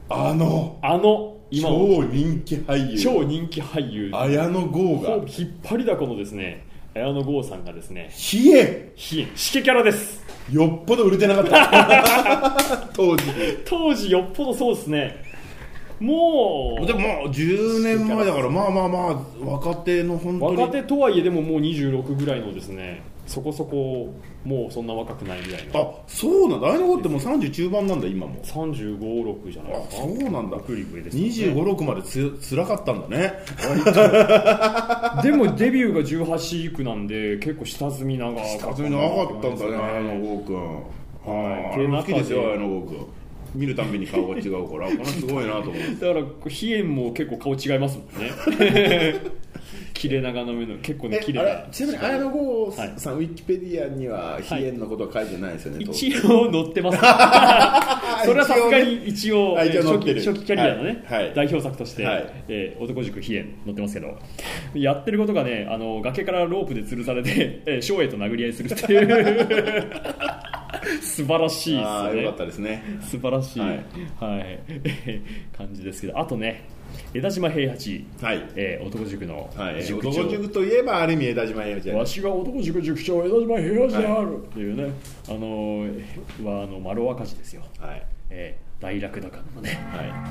今超人気俳優綾野剛が引っ張りだこのですね綾野剛さんがですね、 飛燕シケキャラです。 よっぽど売れてなかった当時よっぽどそうですね。もうでも10年前だから、まあ若手の本当に若手とはいえでももう26ぐらいのですね、そこそこもうそんな若くないぐらいの。 あ、そうなんだ。あれの子ってもう30中盤なんだ今も。 35、6じゃないですか。 あ、そうなんだ。 ですね、25、6までつらかったんだね。 でもデビューが18いくなんで結構下積み長かったんだね、 綾野剛くん。はい。好きですよ綾野剛くん。見るたびに顔が違うからこれすごいなと思ってだから飛燕も結構顔違いますもんね切れ長の目の結構ね綺麗な。 ちなみに綾野剛さん、ウィキペディアには飛燕のことは書いてないですよね、 一応載ってますそれはさすがに一応初期キャリアのね、代表作として、男塾飛燕載ってますけど、やってることがね崖からロープで吊るされて翔英と殴り合いするっていう素晴らしいですね。 よかったですね。 素晴らしい、はい感じですけど、あとね枝島平八、男塾の塾長、男塾といえばある意味枝島平八、 わしが男塾塾長枝島平八であるっていうね、丸若字ですよ、大楽高のね、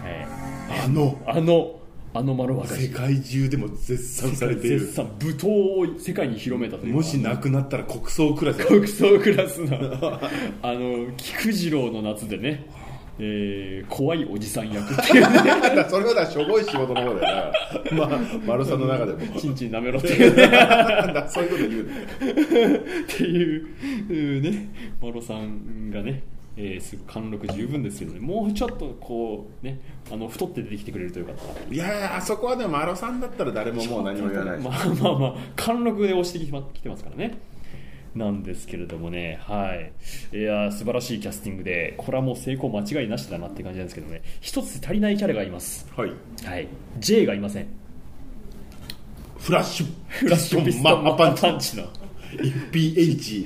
丸若字、 世界中でも絶賛されている、 舞踏を世界に広めたという。 もし亡くなったら国葬クラスの菊次郎の夏でね、怖いおじさん役っていうねそれはしょぼい仕事の方だよな、丸さんの中でもチンチン舐めろっていうねそういうこと言うっていうね、丸さんがね貫禄十分ですけどね、もうちょっとこうね太って出てきてくれるというか、 いやあそこはでも丸さんだったら誰ももう何も言わないです。 まあ貫禄で押してきてますからね、なんですけれどもね、いや素晴らしいキャスティングで、これはもう成功間違いなしだなって感じなんですけどね、一つ足りないキャラがいます。J がいません。 フラッシュピストンマッパンチの FPH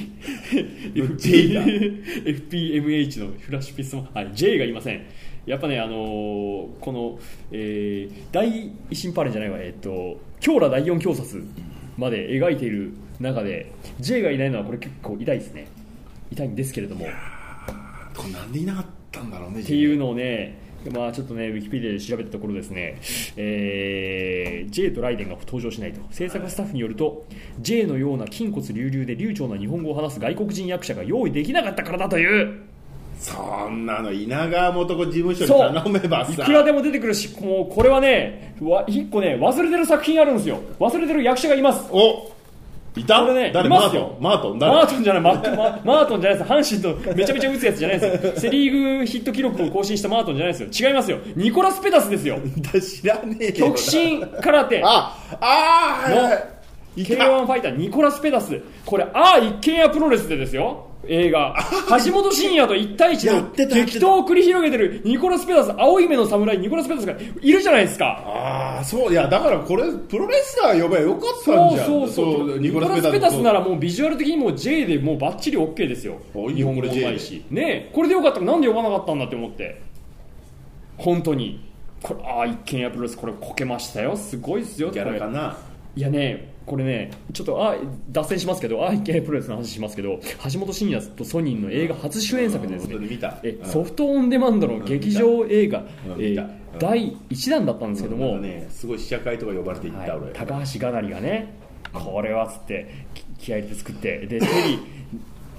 FPMH のフラッシュピストン、J がいません。やっぱねこの、大維新パレンじゃないわ、京羅第4教察まで描いている中で J がいないのはこれ結構痛いですね。痛いんですけれども、 なんでいなかったんだろうねっていうのをね、まあちょっとねウィキペディアで調べたところですね、J とライデンが登場しないと。制作スタッフによると J のような筋骨隆々で流暢な日本語を話す外国人役者が用意できなかったからだという。 そんなの稲川元子事務所に頼めばさ、 いくらでも出てくるし、もうこれはね一個ね忘れてる作品あるんですよ。忘れてる役者がいます。 いた？ これね、 誰？ マートンじゃない、マートンじゃないです。阪神とめちゃめちゃ打つやつじゃないですよ。セリーグヒット記録を更新したマートンじゃないですよ。違いますよ。ニコラス・ペタスですよ。 知らねえよ。 極真空手。K1 ファイターニコラス・ペタス。これ一軒家プロレスでですよ。映画橋本真也と1対1の激闘を繰り広げてるニコラス・ペタス、青い目の侍ニコラス・ペタスがいるじゃないですか。 そういや、だからこれプロレスラー呼べばよかったんじゃん。 そうニコラス・ペタスならもうビジュアル的にもう J でもうバッチリ OK ですよ。日本語もうまいしね。これでよかったらなんで呼ばなかったんだって思って、本当にこれ一軒家プロレスこれこけましたよ。すごいっすよ。 ギャラかな。 いやね、これねちょっと脱線しますけど、一軒家プロレスの話しますけど、橋本真也とソニーの映画初主演作でですね、ソフトオンデマンドの劇場映画、第1弾だったんですけども、 すごい試写会とか呼ばれていった、俺高橋がなりがね、これはつって気合い入れて作って、で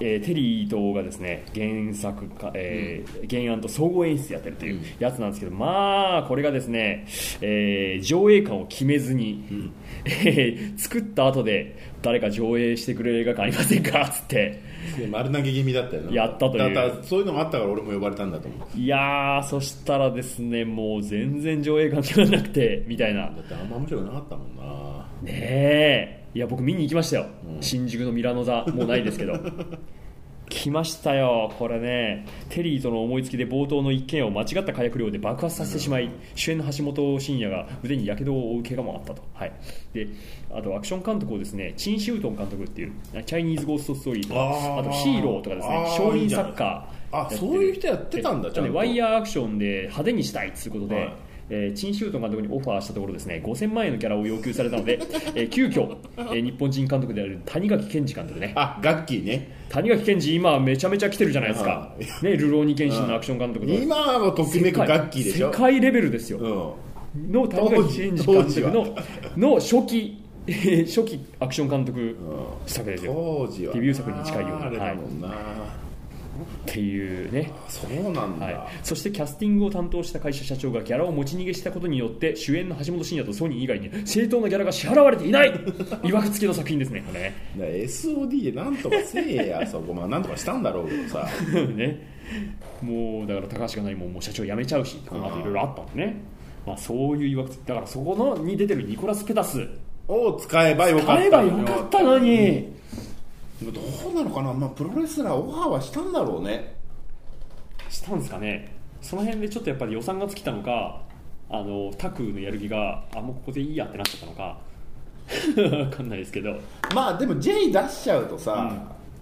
テリーとがですね原作か、原案と総合演出やってるというやつなんですけど、まあこれがですね、上映館を決めずに、作った後で誰か上映してくれる映画館ありませんかっつって丸投げ気味だったよね。 やったという。 だからそういうのもあったから俺も呼ばれたんだと思う。 いやー、そしたらですね、もう全然上映館決まらなくてみたいな。 だってあんま面白くなかったもんな。 ねえ、いや僕見に行きましたよ、新宿のミラノ座、もうないですけど来ましたよ。これね、テリーとの思いつきで冒頭の一件を間違った火薬量で爆発させてしまい、主演の橋本真也が腕にやけどを負う怪我もあったと。はい、であとアクション監督をですねチン・シュートン監督っていうチャイニーズゴーストストーリーとか、あとヒーローとかですね、少林サッカー、 そういう人やってたんだ。 ちゃんとワイヤーアクションで派手にしたいということで、チン・シュートン監督にオファーしたところですね、5000万円のギャラを要求されたので、急遽、日本人監督である谷垣健二監督ね。 ガッキーね。 谷垣健二今めちゃめちゃ来てるじゃないですか。ね、ルローニケンシンのアクション監督と今はときめくガッキーでしょ。 世界レベルですよ。の谷垣健二監督の初期アクション監督作ですよ。 当時はデビュー作に近いような。 あれだもんな。 っていうね。 そうなんだ、 そしてキャスティングを担当した会社社長がギャラを持ち逃げしたことによって主演の橋本真也とソニー以外に正当なギャラが支払われていないいわくつきの作品ですね、これね。 SOD でなんとかせえやそこ、なんとかしたんだろうけどさね、もうだから高橋が何ももう社長辞めちゃうし、この後いろいろあったんでね、そういういわくつきだから、そこのに出てるニコラス・ペタスを使えばよかったのに、 どうなのかな、プロレスラーオファーはしたんだろうね。 したんですかね。その辺でちょっとやっぱり予算が尽きたのか、タクのやる気がもうここでいいやってなっちゃったのか分かんないですけど、 でも J 出しちゃうとさ、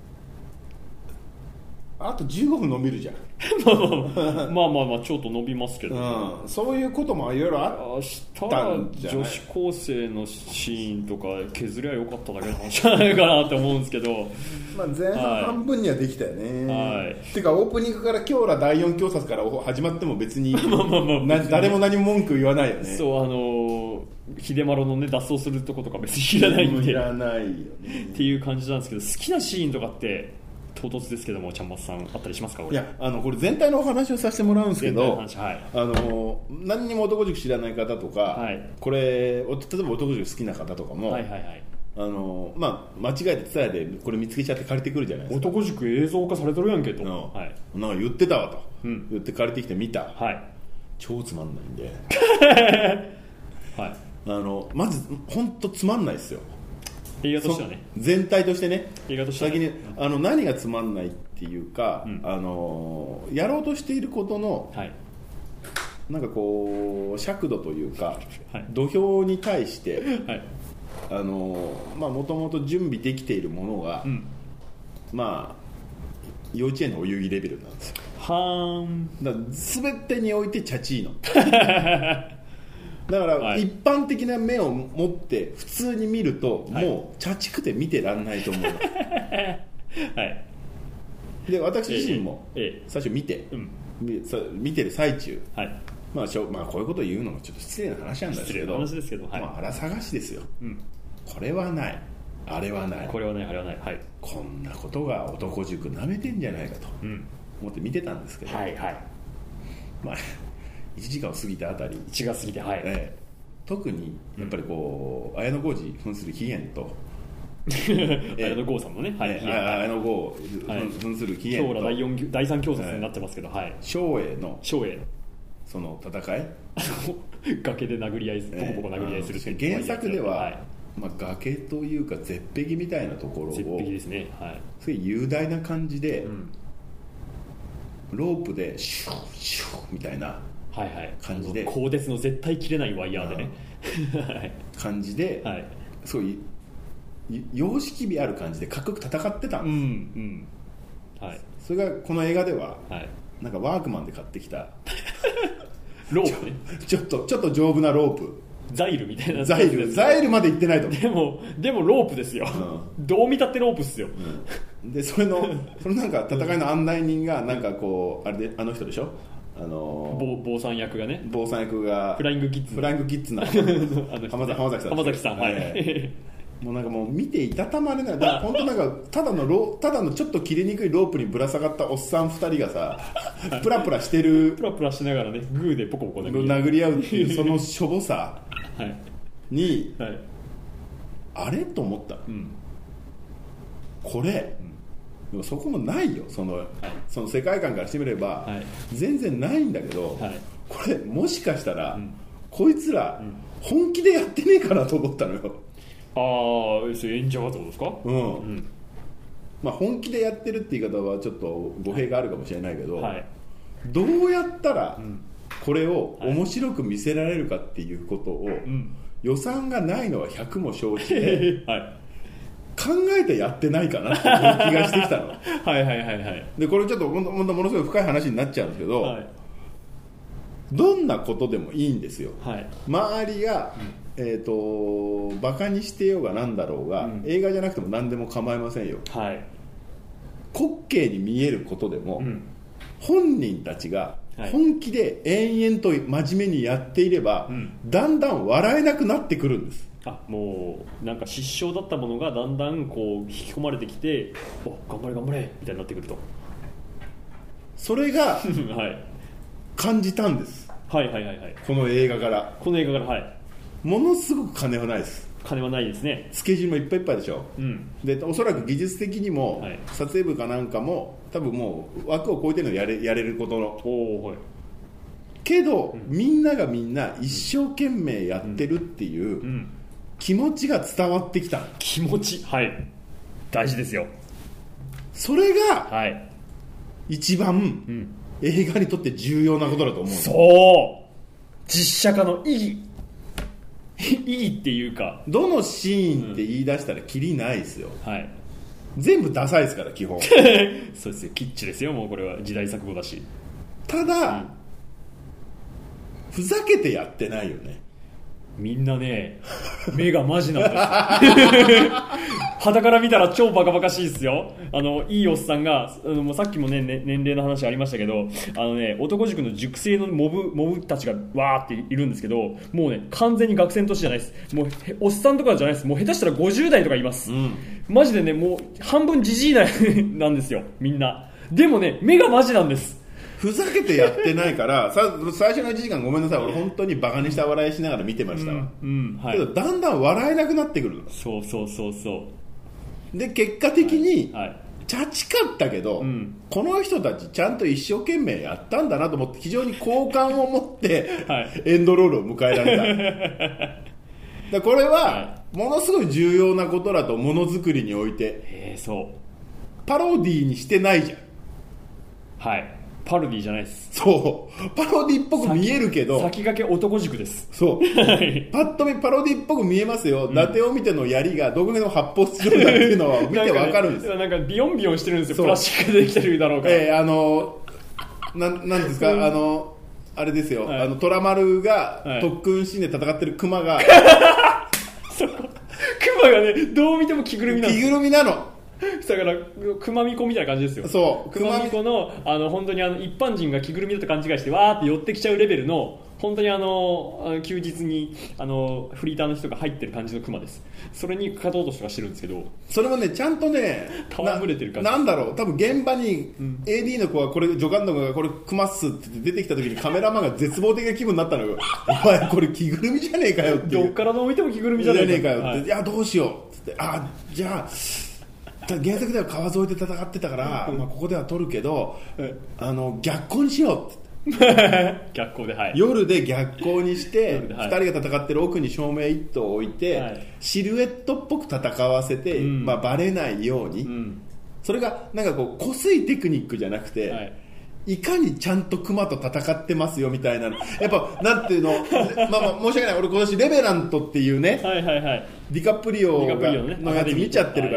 あと15分伸びるじゃんまあちょっと伸びますけど、 そういうこともいろいろあったんじゃない。 女子高生のシーンとか削りゃよかっただけの話じゃないかなって思うんですけど、 前半半分にはできたよね。てかオープニングから今日ら第4教察から始まっても別に誰も何も文句言わないよね。 そう、秀丸のね脱走するとことか別にいらないんで、 いらないよねっていう感じなんですけど、好きなシーンとかって唐突ですけども、ちゃんまつさんあったりしますか？ いや、これ全体のお話をさせてもらうんですけど、何にも男塾知らない方とか、これ例えば男塾好きな方とかも、間違えて伝えでこれ見つけちゃって借りてくるじゃないですか。 男塾映像化されてるやんけと、 なんか言ってたわと、言って借りてきて見た、超つまんないんでまず本当つまんないですよ、 映画としてはね。 全体としてね。 映画としては、ね、 先に何がつまんないっていうか、やろうとしていることの、なんかこう尺度というか、土俵に対して、もともと準備できているものが、幼稚園のお遊戯レベルなんですよ。だから全てにおいてチャチーノだから一般的な目を持って普通に見ると、もうチャチくて見てらんないと思うで私自身も最初見て、見てる最中、こういうことを言うのもちょっと失礼な話なんですけど、あら探しですよ、これはない、あれはない、 これはない、あれはない、 こんなことが男塾なめてんじゃないかと思って見てたんですけど、1時間を過ぎたあたり、 1が過ぎて、 特にやっぱりこう、綾野剛に扮する起源と綾野剛さんのね、 綾野剛扮する起源と、 今日ら第3教察になってますけど、 照英のその戦い崖で殴り合い、ボコボコ殴り合いするって原作では、崖というか絶壁みたいなところを、 絶壁ですね、 すごい雄大な感じで、ロープでシュッシュッみたいな感じで、 鋼鉄の絶対切れないワイヤーでね感じで、そういう様式美ある感じでかっこよく戦ってたんです、それがこの映画では、なんかワークマンで買ってきたロープね、 ちょっと丈夫なロープ、 ザイルみたいな、 ザイルまで行ってないと思う。でもロープですよ、どう見たってロープっすよ、 でそのなんか戦いの案内人がなんかこうあの人でしょ、 坊さん役がね、 フライングキッズの浜崎さんもうなんかもう見ていたたまれない。だから本当なんかただのちょっと切れにくいロープにぶら下がったおっさん2人がさプラプラしてるプラプラしながらねグーでポコポコ殴り合うっていうそのしょぼさに、はい、あれと思った、これ、でもそこもないよ、その世界観からしてみれば、全然ないんだけど、これもしかしたら、こいつら、本気でやってねえかなと思ったのよ。 それ演者はってことですか？ まあ、本気でやってるって言い方はちょっと語弊があるかもしれないけど、どうやったらこれを面白く見せられるかっていうことを、予算がないのは100も承知で、考えてやってないかなっていう気がしてきたの。でこれちょっとものすごい深い話になっちゃうんですけど、どんなことでもいいんですよ、周りが、バカにしてようがなんだろうが、映画じゃなくても何でも構いませんよ、滑稽に見えることでも、本人たちが本気で延々と真面目にやっていれば、だんだん笑えなくなってくるんです。 もうなんか失笑だったものがだんだんこう引き込まれてきて、頑張れ頑張れみたいになってくると、それが感じたんです、この映画からものすごく金はないです。 金はないですね。 スケジュールもいっぱいいっぱいでしょ、でおそらく技術的にも、撮影部かなんかも多分もう枠を超えてるのやれることの、けど、みんながみんな一生懸命やってるっていう、気持ちが伝わってきた。 気持ち、大事ですよ。 それが、一番、映画にとって重要なことだと思う。 そう実写化の意義っていうか、 どのシーンって言い出したらキリないですよ、全部ダサいですから基本そうですよ、キッチですよ、もうこれは時代錯誤だし。 ただ、ふざけてやってないよね。 みんなね、目がマジなんです肌から見たら超バカバカしいですよ。いいおっさんがもうさっきもね、年齢の話ありましたけど、男塾の塾生のモブたちがわーっているんですけど、もうね完全に学生の年じゃないです。もうおっさんとかじゃないです。もう下手したら50代とかいます、マジでね、もう半分じじいなんですよ、みんな。でもね、目がマジなんです。 ふざけてやってないから最初の1時間ごめんなさい、俺本当にバカにした笑いしながら見てましたわ、けどだんだん笑えなくなってくるの。そうで結果的に、チャチかったけど、この人たちちゃんと一生懸命やったんだなと思って、非常に好感を持って、エンドロールを迎えられただこれは、ものすごい重要なことだと、ものづくりにおいて。パロディーにしてないじゃん。 パロディじゃないです。 そうパロディっぽく見えるけど、 先駆け男塾です。 そうパッと見パロディっぽく見えますよ、伊達を見ての槍がどこでも発砲するんだっていうのは見てわかるんですよ。 なんかビヨンビヨンしてるんですよ、プラスチックでできてるだろうから。 なんですか、あれですよ、虎丸が特訓シーンで戦ってるクマがクマがね、どう見ても着ぐるみなんです。 着ぐるみなのだからクマミコみたいな感じですよ。 そうクマミコの本当に一般人が着ぐるみだと勘違いしてわーって寄ってきちゃうレベルの、本当に休日にフリーターの人が入ってる感じのクマです。それに勝とうとしてるんですけど、 それもねちゃんとね戯れてる感じ。 なんだろう、多分現場に AD の子はこれ助監督がこれクマっすって出てきた時にカメラマンが絶望的な気分になったのよお前これ着ぐるみじゃねえかよっていう、 どっからどう見ても着ぐるみじゃねえかよって、いやどうしようってじゃあ原作では川沿いで戦ってたから、ここでは撮るけど逆光にしようって逆光で、 夜で逆光にして2人が戦ってる奥に照明1灯置いて、シルエットっぽく戦わせて、バレないように、それがなんかこうこすいテクニックじゃなくて、いかにちゃんとクマと戦ってますよみたいな、やっぱなんていうの申し訳ない、俺今年レベラントっていうね、ディカプリオのやつ見ちゃってるから、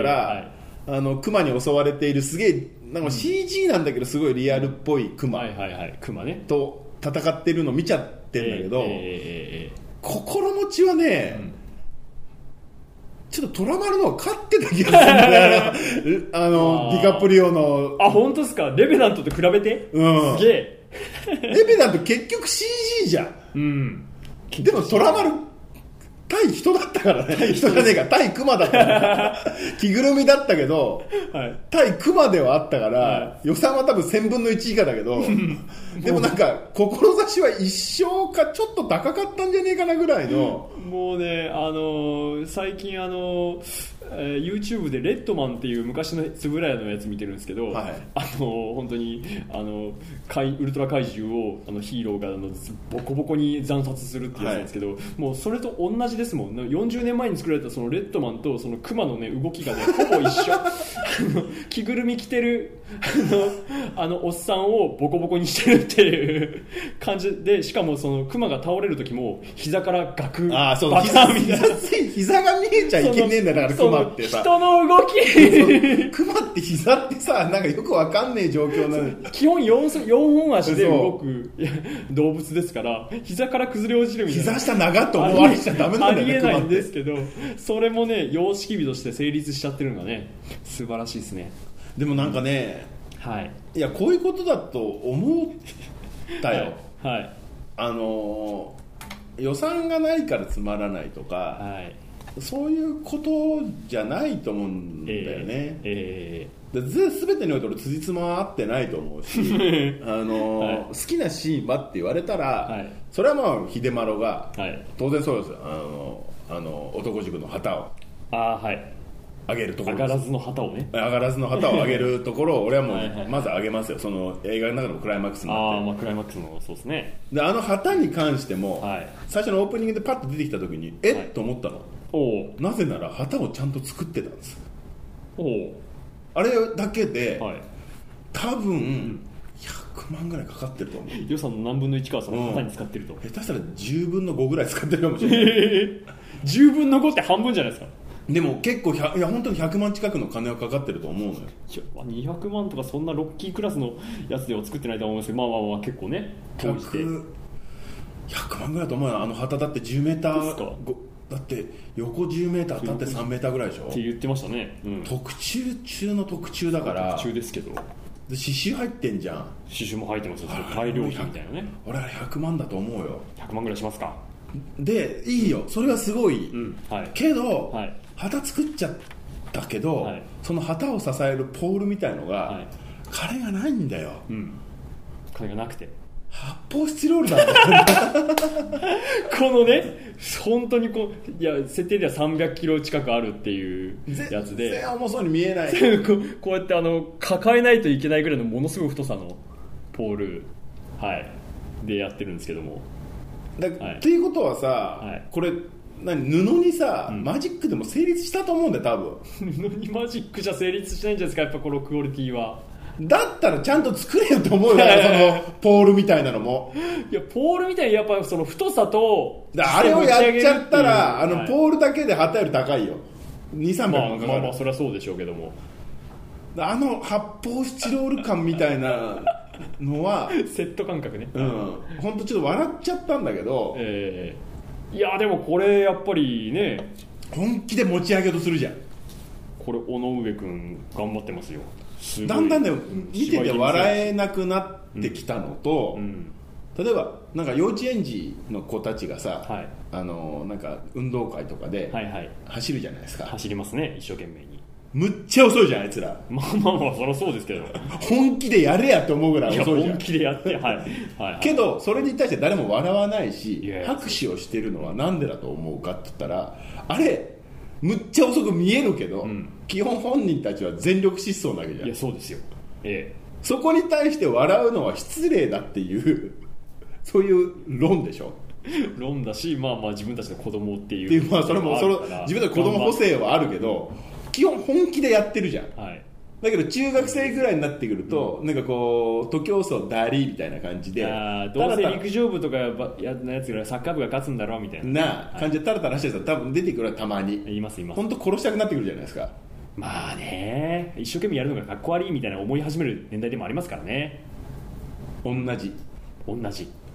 クマに襲われているすげえなんか CG なんだけどすごいリアルっぽいクマと戦ってるの見ちゃってるんだけど、心持ちはね、ちょっとトラマルの方が勝ってた気がするんだよディカプリオの。 本当ですか。レベナントと比べて、すげえレベナント結局 CG じゃん、でもトラマル対人だったからね。人じゃねえか、対クマだったから着ぐるみだったけど、はい、対クマではあったから、はい、予算は多分1000分の1以下だけどでもなんか志は一生かちょっと高かったんじゃねえかなぐらいのもうね、最近YouTube でレッドマンっていう昔の円谷のやつ見てるんですけど、はい、本当にウルトラ怪獣をヒーローがボコボコに惨殺するってやつなんですけど、はい、もうそれと同じですもん。40年前に作られたそのレッドマンとそのクマの、ね、動きがねほぼ一緒着ぐるみ着てるおっさんをボコボコにしてるっていう感じで、しかもそのクマが倒れる時も膝からガクバターみたいな膝が見えちゃいけねえんだからクマってさ、 人の動きクマって膝ってさ、なんかよくわかんねえ状況なの。 基本4本足で動く動物ですから、膝から崩れ落ちるみたいな、 膝下長と思われちゃダメなんだよね。 ありえないんですけど、それもね様式美として成立しちゃってるのがね素晴らしいですね。 でもなんかね、はい、いやこういうことだと思ったよ、はいはい、予算がないからつまらないとか、はい、そういうことじゃないと思うんだよね。全てにおいて俺辻褄は合ってないと思うしはい、好きなシーンはって言われたら、はい、それはまあ秀丸が、はい、当然そうですよ。男塾の旗を上げるところ、 上がらずの旗をね、 上がらずの旗を上げるところを俺はもうまず上げますよ。その映画の中でもクライマックスになって、 まあクライマックスのそうですね。 で旗に関しても、はい、最初のオープニングでパッと出てきた時にはい、と思ったの。なぜなら旗をちゃんと作ってたんです。あれだけで、はい、多分100万ぐらいかかってると思う。 予算の何分の1かはその旗に使ってると、 下手したら10分の5ぐらい使ってるかもしれない 10分の5って半分じゃないですか。 でも結構いや本当に100万近くの金はかかってると思うのよ。 いや200万とかそんなロッキークラスのやつでは作ってないと思うんですけど、まあ結構ね 100万ぐらいだと思うよ。旗だって10メーターだって横10メーター縦3メーターぐらいでしょって言ってましたね、うん、 特注中の特注だから。 特注ですけど、で刺繍入ってんじゃん。 刺繍も入ってますよ。大量品みたいなね。 俺は100万だと思うよ。 100万ぐらいしますか。 でいいよ、それはすごい、うんはい、けど、はい、旗作っちゃったけど、はい、その旗を支えるポールみたいのが、はい、金がないんだよ、うん、 金がなくて発泡スチロールなんだこのね本当にいや設定では300キロ近くあるっていうやつで全然重そうに見えないこうやって抱えないといけないぐらいのものすごい太さのポール、はい、でやってるんですけども、 はい、っていうことはさ、はい、これ布にさ、うん、マジックでも成立したと思うんだよ多分。 布にマジックじゃ成立しないんじゃないですか、やっぱこのクオリティは。 だったらちゃんと作れよと思うよ、そのポールみたいなのも。 いやポールみたいにやっぱその太さとあれをやっちゃったらはい、ポールだけで旗より高いよ。200-300万かかる。 まあそれはそうでしょうけども、 発泡スチロール感みたいなのはセット感覚ね、 本当ちょっと笑っちゃったんだけど、 いやでもこれやっぱりね本気で持ち上げようとするじゃん。 これ尾上くん頑張ってますよ。 だんだんね見てて笑えなくなってきたのと、例えばなんか幼稚園児の子たちがさ、はい、なんか運動会とかで走るじゃないですか、 走りますね一生懸命に。 むっちゃ遅いじゃんあいつら。 まあそりゃそうですけど本気でやれやって思うぐらい遅いじゃん。 本気でやってはい、 けどそれに対して誰も笑わないし拍手をしてるのはなんでだと思うかって言ったら、あれむっちゃ遅く見えるけど、基本本人たちは全力疾走なわけじゃん。 いやそうですよ、 そこに対して笑うのは失礼だっていうそういう論でしょ。 論だし、まあ自分たちの子供っていう、 まあそれも自分たちの子供補正はあるけど、基本本気でやってるじゃん、はい、だけど中学生ぐらいになってくると、なんかこう徒競走ダリーみたいな感じで、 どうせ陸上部とかやつがサッカー部が勝つんだろうみたいな感じでタラタラしてたら多分出てくるたまにいます本当殺したくなってくるじゃないですか。 まあね、一生懸命やるのがかっこ悪いみたいな思い始める年代でもありますからね。 同じ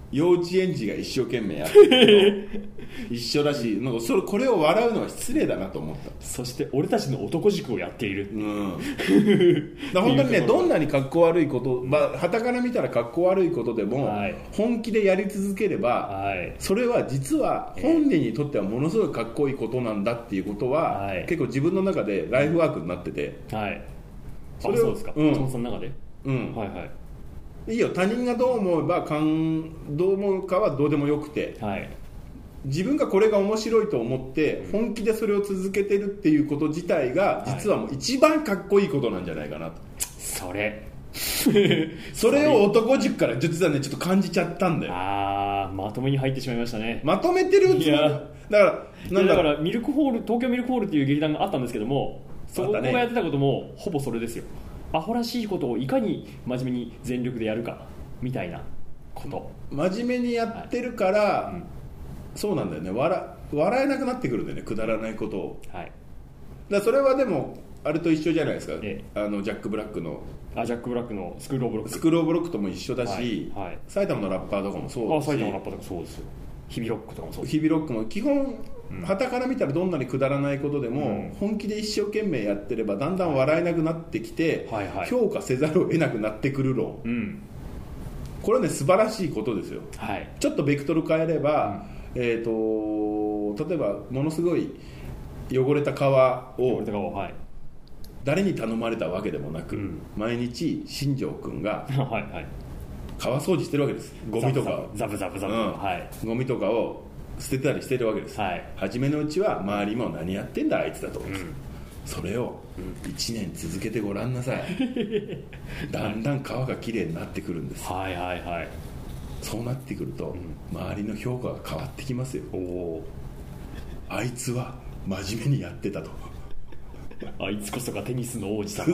幼稚園児が一生懸命やってるの一緒だし、なんかこれを笑うのは失礼だなと思った。 そして俺たちの男塾をやっている、 だ本当にね、どんなにかっこ悪いこと、傍から見たらかっこ悪いことでも、本気でやり続ければ、それは実は本人にとってはものすごいかっこいいことなんだっていうことは、結構自分の中でライフワークになってて、 それをそうですか、松本さんの中で、 いいよ、他人がどう思えばどう思うかはどうでもよくて、自分がこれが面白いと思って本気でそれを続けてるっていうこと自体が実はもう一番かっこいいことなんじゃないかなと、 それを男塾から実はねちょっと感じちゃったんだよ。 まとめに入ってしまいましたね。 まとめてるつもりだからミルクホール、東京ミルクホールっていう劇団があったんですけども、そこがやってたこともほぼそれですよ。アホらしいことをいかに真面目に全力でやるかみたいなこと、 真面目にやってるから、そうなんだよね、笑えなくなってくるんだよね、くだらないことを、だそれはでもあれと一緒じゃないですか、ジャック・ブラックのスクール・オブ・ロック、スクール・オブ・ロックとも一緒だし、埼玉のラッパーとかもそうだし、 埼玉のラッパーとかそうですよ、日々ロックとかもそうです。 日々ロックも基本傍から見たらどんなにくだらないことでも、本気で一生懸命やってればだんだん笑えなくなってきて、評価せざるを得なくなってくる論、これはね素晴らしいことですよ、ちょっとベクトル変えれば、例えばものすごい汚れた川を誰に頼まれたわけでもなく、毎日新庄君が川掃除してるわけです。ゴミとかをザブザブザブ、 ゴミとかを捨てたりしてるわけです、初めのうちは周りも何やってんだあいつだと、それを1年続けてごらんなさいだんだん川がきれいになってくるんです、そうなってくると、周りの評価が変わってきますよ。あいつは真面目にやってたとあいつこそがテニスの王子さん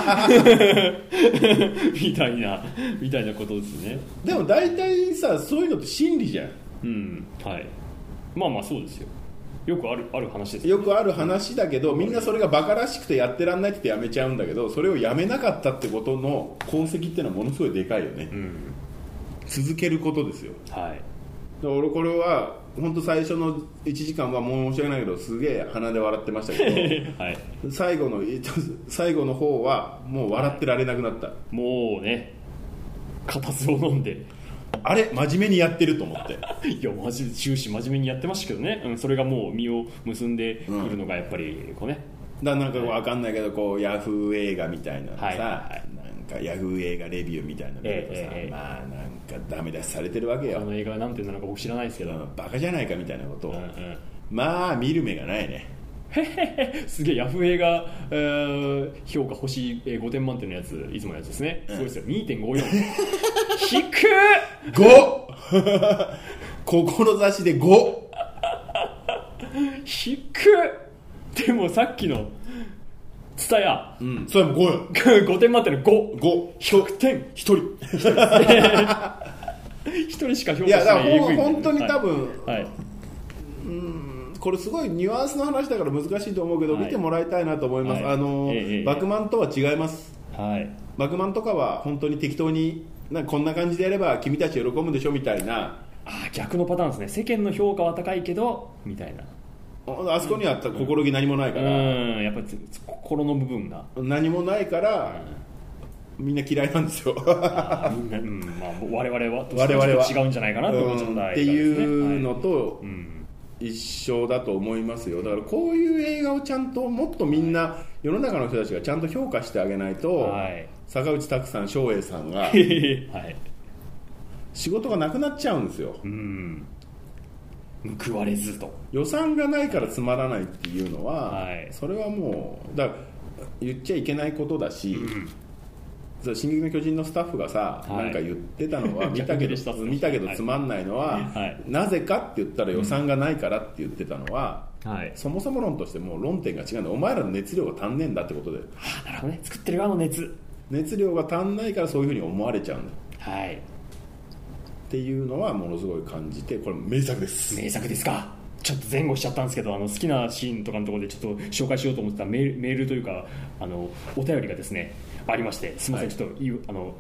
みたいなことですね。 でも大体さ、そういうのって真理じゃん。 まあそうですよ、よくある話ですよ、 よくある話だけど、みんなそれがバカらしくてやってらんないってやめちゃうんだけど、それをやめなかったってことの功績っていうのはものすごいでかいよね、続けることですよ。俺これは本当最初の1時間は申し訳ないけどすげえ鼻で笑ってましたけど、最後の方はもう笑ってられなくなった、 もうね固唾を飲んで、 あれ真面目にやってると思っていや終始真面目にやってましたけどね、それがもう実を結んでくるのがやっぱりこうね、 なんか分かんないけどこうヤフー映画みたいなさ、なんかヤフー映画レビューみたいなのでさ、まあなんかダメ出しされてるわけよ。 あの映画なんていうのか僕知らないですけど、 バカじゃないかみたいなことを、まあ見る目がないねすげえヤフー映画、評価星5点満点のやつ、いつものやつですね、すごいですよ、2.54 低っ 5志で5 低っ。でもさっきのツタヤ、 それも5よ 5点満点の5、100点1人1人しか評価しない。いやだから本当に多分、これすごいニュアンスの話だから難しいと思うけど、見てもらいたいなと思います、バクマンとは違います、バクマンとかは本当に適当にこんな感じでやれば君たち喜ぶんでしょみたいな、 逆のパターンですね。世間の評価は高いけどみたいな、 あそこには心気何もないから、 やっぱり心の部分が何もないから、みんな嫌いなんですよみんな、 我々は違うんじゃないかなと思っちゃった、 っていうのと一緒だと思いますよ。だからこういう映画をちゃんともっとみんな、世の中の人たちがちゃんと評価してあげないと、坂口拓さん、照英さんが仕事がなくなっちゃうんですよ。 報われずと、 予算がないからつまらないっていうのは、それはもうだから言っちゃいけないことだし、進撃の巨人のスタッフがさ、なんか言ってたのは見たけどつまんないのは、なぜかって言ったら予算がないからって言ってたのは、そもそも論としてもう論点が違うんだ。お前らの熱量が足んねえんだってことで、 なるほどね、作ってる側の熱量が足んないからそういうふうに思われちゃうんだ、っていうのはものすごい感じて、これ名作です。 名作ですか。ちょっと前後しちゃったんですけど、好きなシーンとかのところでちょっと紹介しようと思ってたメールというかお便りがですねありまして、すみません、ちょっと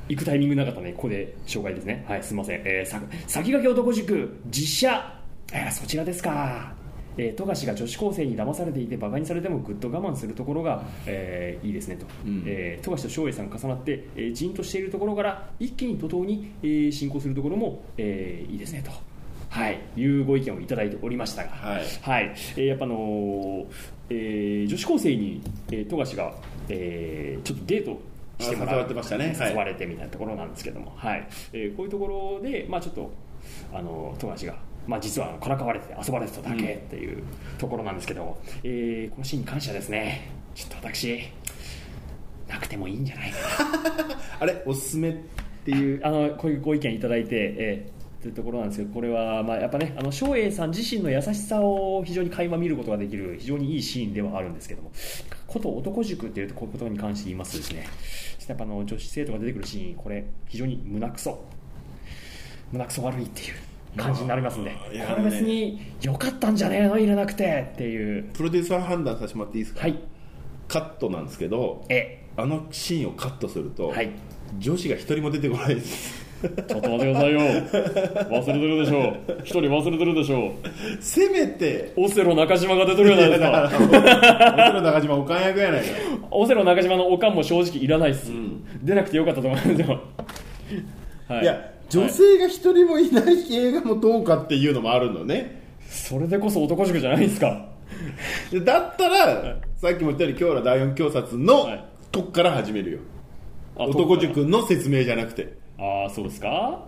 行くタイミングなかったね。ここで紹介ですね。はい、すみません。先駆け男塾実写、そちらですか。富樫が女子高生に騙されていてバカにされてもぐっと我慢するところが、いいですねと、富樫と照英さんが重なって、じんとしているところから一気に怒涛に、進行するところも、いいですねと、はい、いうご意見をいただいておりましたが、はいはい、やっぱ女子高生に、富樫が、ちょっとデートしてもらう、誘われてみたいなところなんですけども、はい、こういうところで、ちょっと富樫が実はからかわれて遊ばれてただけっていうところなんですけど、このシーンに関してはですね、ちょっと私なくてもいいんじゃないかなあれおすすめっていうこういうご意見いただいて、というところなんですけど、これはやっぱね照英さん自身の優しさを非常に垣間見ることができる非常にいいシーンではあるんですけども、こと男塾っていうことに関して言いますとですね、やっぱ女子生徒が出てくるシーン、これ非常に胸くそ悪いっていう感じになりますんで、これ別に良かったんじゃねえの入れなくてっていう。 プロデューサー判断させてもらっていいですか。 はい、 カットなんですけど、あのシーンをカットすると、はい、女子が一人も出てこないですちょっと待ってくださいよ、忘れてるでしょう、一人忘れてるでしょう。 せめてオセロ中島が出てるじゃないですかオセロ中島おかん役やないか。 オセロ中島のおかんも正直いらないっす、出なくてよかったと思うんですよいや女性が一人もいない映画もどうかっていうのもあるのね。 それでこそ男塾じゃないですかだったら、さっきも言ったように今日の第4教察のとこから始めるよ、男塾の説明じゃなくて。 そうですか。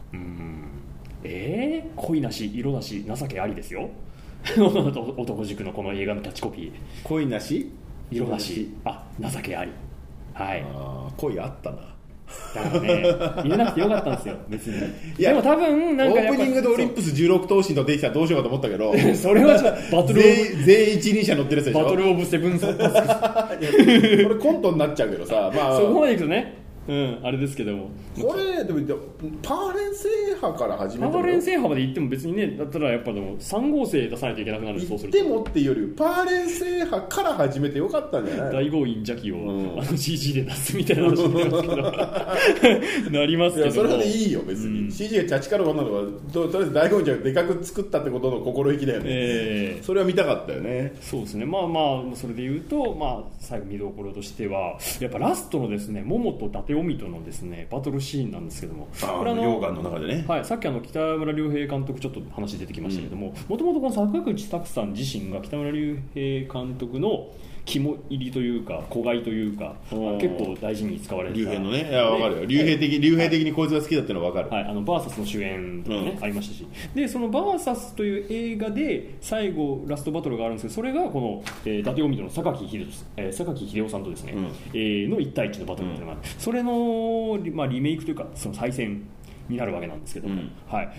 恋なし色なし情けありですよ男塾のこの映画のキャッチコピー、 恋なし色なし情けあり、はい、 恋あったな。 だからね、入れなくてよかったんですよ別に。でも多分なんかオープニングでオリンプス16頭身とできたらどうしようかと思ったけどそれはちょっとバトル全員一輪車乗ってるやつでしょ。 バトルオブセブンサタスこれコントになっちゃうけどさ、 そこまでいくとね、あれですけども、 これでもパーレン制覇から始めてもパーレン制覇まで行っても別にね、だったらやっぱでも3号生出さないといけなくなる。そうすると行ってもっていうよりパーレン制覇から始めてよかったんじゃない。 大豪院邪気を、CG で出すみたいな話になりますけどなりますけども、 それでいいよ別に、CG がチャチカル女の子はとりあえず大豪院邪気をでかく作ったってことの心意気だよね、それは見たかったよね。 そうですね。それで言うと、最後見どころとしてはやっぱラストのですね、桃と伊達臣とのですねバトルシーンなんですけども、 これ溶岩の中でね、 はい、さっき北村隆平監督ちょっと話出てきましたけども、もともとこの坂口拓さん自身が北村隆平監督の肝入りというか子飼いというか、結構大事に使われてた竜兵のね、いや分かるよ、竜兵的にこいつが好きだっていうのは分かる、 はい、バーサスの主演とかね、ありましたし、でそのバーサスという映画で最後ラストバトルがあるんですけど、それがこの、伊達臣との榊英夫さんとですね、の1対1のバトルというのがある、それの、リメイクというかその再戦になるわけなんですけども、はい、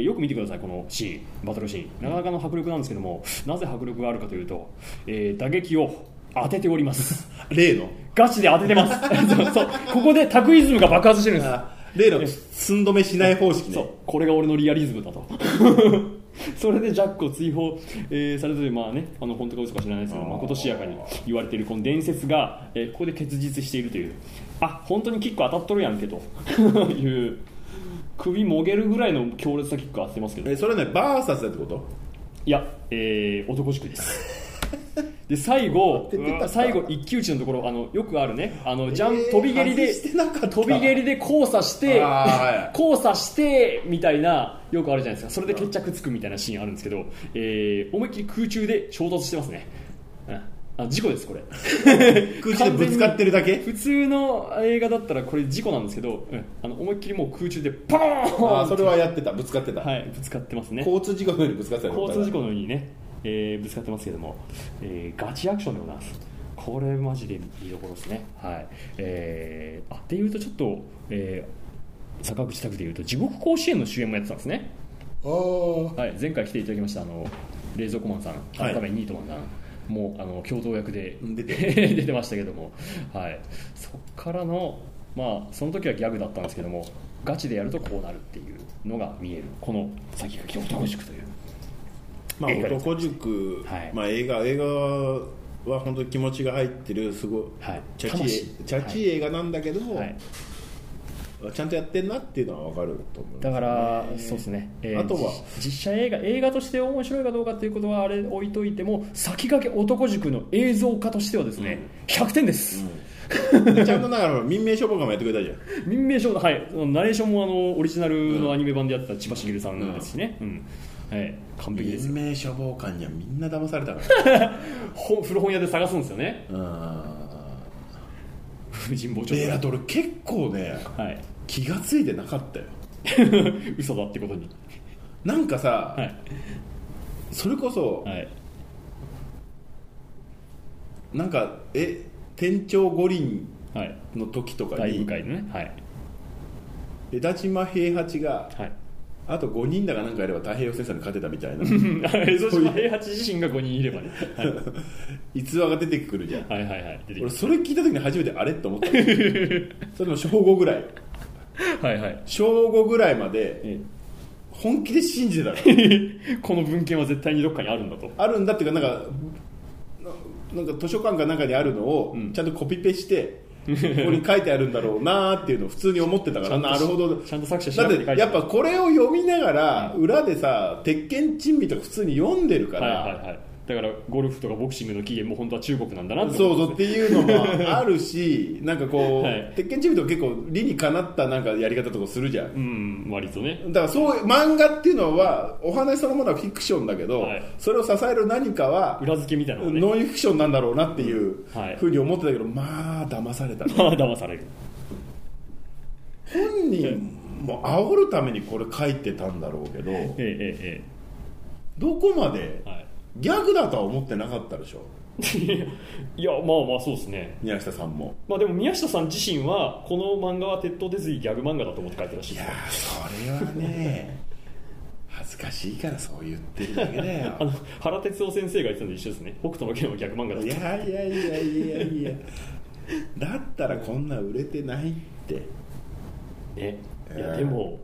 よく見てくださいこのシーン、バトルシーンなかなかの迫力なんですけども、なぜ迫力があるかというと、打撃を当てております例のガチで当ててますそうここでタクイズムが爆発してるんです例の寸止めしない方式ね、 そうこれが俺のリアリズムだとそれでジャックを追放、されてる、本当か嘘か知らないですけど、まことしやかに言われているこの伝説が、ここで結実しているという、本当にキック当たっとるやんけという首もげるぐらいの強烈なキック当ててますけど、 それねバーサスだってこと？ いや、男塾ですで最後一騎打ちのところ、よくあるね、飛び蹴りで交差して交差してみたいな、よくあるじゃないですか。それで決着つくみたいなシーンあるんですけど、思いっきり空中で衝突してますね。事故ですこれ空中でぶつかってるだけ。 普通の映画だったらこれ事故なんですけど、思いっきりもう空中でポーンそれはやってた、ぶつかってた、 はい、ぶつかってますね。 交通事故のようにぶつかってた、 交通事故のようにね、ぶつかってますけども、ガチアクションでございます。これマジで見どころですね。はい、っていうとちょっと、坂口拓でいうと地獄甲子園の主演もやってたんですね。はい、前回来ていただきました冷蔵庫マンさん、改めニートマンさんもう共同役で出てましたけども、はい、そっからのその時はギャグだったんですけども、ガチでやるとこうなるっていうのが見えるこの先駆け男塾という、 男塾、映画は本当に気持ちが入ってるすごい、チャチい映画なんだけど、 ちゃんとやってんなっていうのは分かると思う、 だからそうですね、 あとは実写映画として面白いかどうかっていうことはあれ置いといても、先駆け男塾の映像化としてはですね、100点です、 ちゃんとだから民命消防官もやってくれたじゃん。 民命消防、はい、ナレーションもオリジナルのアニメ版でやってた千葉茂さんですしね、はい、完璧ですよ。 民命消防官にはみんな騙されたから古本屋で探すんですよね。神保町で。 あと俺結構ね、はい、気がついてなかったよ嘘だってことに。 なんかさ、 はい、 それこそ、はい、なんか店長五輪の時とかに、 大部会でね、はい、 枝島平八が、はい、あと5人だかなんかやれば太平洋戦争に勝てたみたいな枝島平八自身が5人いればね、はい、 逸話が出てくるじゃん、 はいはいはい、 俺それ聞いた時に初めてあれって思ったそれも小5ぐらいはいはい、 小5ぐらいまで本気で信じてたからこの文献は絶対にどっかにあるんだと。 あるんだっていうか、なんか図書館かなんかにあるのをちゃんとコピペして、ここに書いてあるんだろうなっていうのを普通に思ってたから、なるほど、 ちゃんと作者調べて書いてある。 だってやっぱこれを読みながら裏でさ、鉄拳珍味とか普通に読んでるから、 はいはいはい、だからゴルフとかボクシングの起源も本当は中国なんだなってそうそうっていうのもあるしなんかこう、はい、鉄拳チームとか結構理にかなったなんかやり方とかするじゃん、 割とね。 だからそういう漫画っていうのはお話そのものはフィクションだけど、はい、それを支える何かは裏付けみたいなの、ね、 ノンフィクションなんだろうなっていうふうに思ってたけど、まあ騙された、ね、 騙される。 本人も煽るためにこれ書いてたんだろうけど、どこまで、はい、ギャグだとは思ってなかったでしょいやまあまあそうですね、 宮下さんも。 まあでも宮下さん自身はこの漫画は鉄頭鉄尾ギャグ漫画だと思って書いてらっしゃる。 いやそれはね恥ずかしいからそう言ってるだけだよ原哲夫先生が言ってたのと一緒ですね。北斗の拳はギャグ漫画だった。 いやだったらこんな売れてないってね。いやでも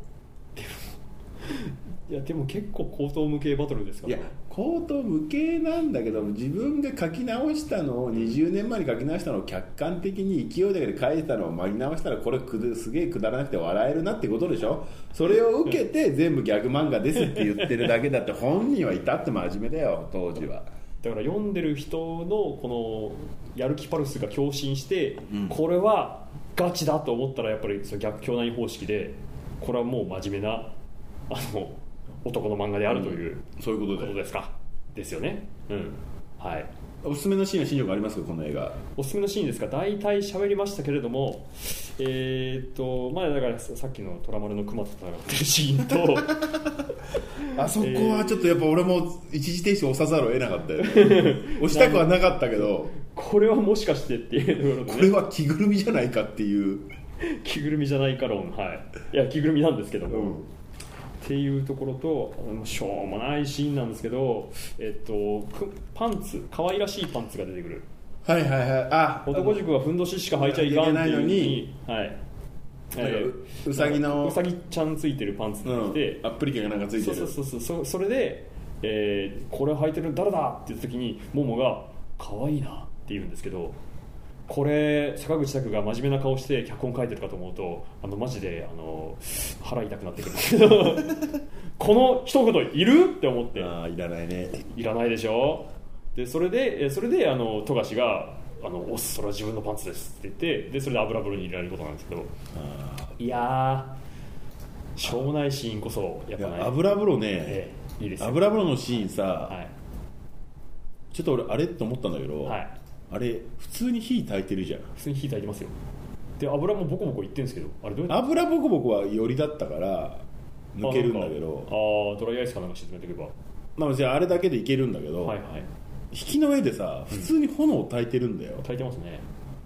いやでも結構口頭無形バトルですから。 いや口頭無形なんだけど、自分が書き直したのを20年前に書き直したのを客観的に勢いだけで書いてたのを巻き直したらこれすげえくだらなくて笑えるなってことでしょ。それを受けて全部ギャグ漫画ですって言ってるだけだって本人は至って真面目だよ当時は。 だから読んでる人のこのやる気パルスが共振して、これはガチだと思ったらやっぱりその逆境内方式でこれはもう真面目な男の漫画であるという、 そういうことですか。ですよね。はい。 おすすめのシーンは新庄がありますか、この映画。 おすすめのシーンですか。大体喋りましたけれども、まあだからさっきの虎丸の熊と戦ってるシーンとあそこはちょっとやっぱ俺も一時停止を押さざるを得なかったよ押したくはなかったけどこれはもしかしてっていうところで、ね、 これは着ぐるみじゃないかっていう着ぐるみじゃないか論、はい、いや着ぐるみなんですけども、っていうところと、しょうもないシーンなんですけど、パンツ、可愛らしいパンツが出てくる。 はいはいはい。あ、 男塾はふんどししか履いちゃいかんっていうのに、はい。 うさぎのうさぎちゃんついてるパンツが来て、 アップリケがなんかついてる。 それで、これ履いてる誰だって言った時にモモが可愛いなって言うんですけど、これ坂口拓が真面目な顔して脚本書いてるかと思うとマジで腹痛くなってくるんですけどこの一言いるって思って。 あ、いらないね。 いらないでしょ。でそれで富樫がおそれは自分のパンツですって言って、でそれで油風呂に入れられることなんですけど、いやーしょうもないシーンこそやっぱ、ね、 油風呂ね、 いいですよ。 油風呂のシーンさ、 はい、 ちょっと俺あれって思ったんだけど、 はい、 あれ普通に火焚いてるじゃん。 普通に火焚いてますよ。で油もボコボコいってるんですけど、あれどうやって油ボコボコはよりだったから抜けるんだけど、 ドライアイスかなんか沈めていけば、 まあ、じゃああれだけでいけるんだけど、 はいはい、 引きの上でさ普通に炎を焚いてるんだよ。 焚いてますね。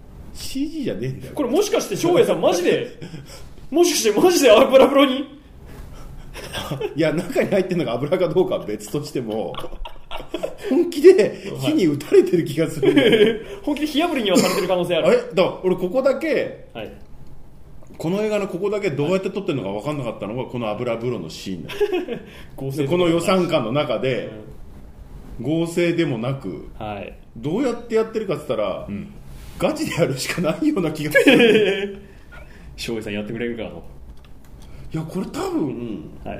CG じゃねえんだよ。 これもしかして翔平さんマジでもしかしてマジで油風呂にいや中に入ってるのが油かどうかは別としても本気で火に打たれてる気がするんだよ、ね、 本気で火あぶりにはされてる可能性ある。 あれだから俺ここだけ、 はい、 この映画のここだけどうやって撮ってるのか分かんなかったのがこの油風呂のシーンだこの予算感の中で、合成でもなく、はい、どうやってやってるかって言ったら、ガチでやるしかないような気がする翔平さんやってくれるかなと。 いやこれ多分、 はい、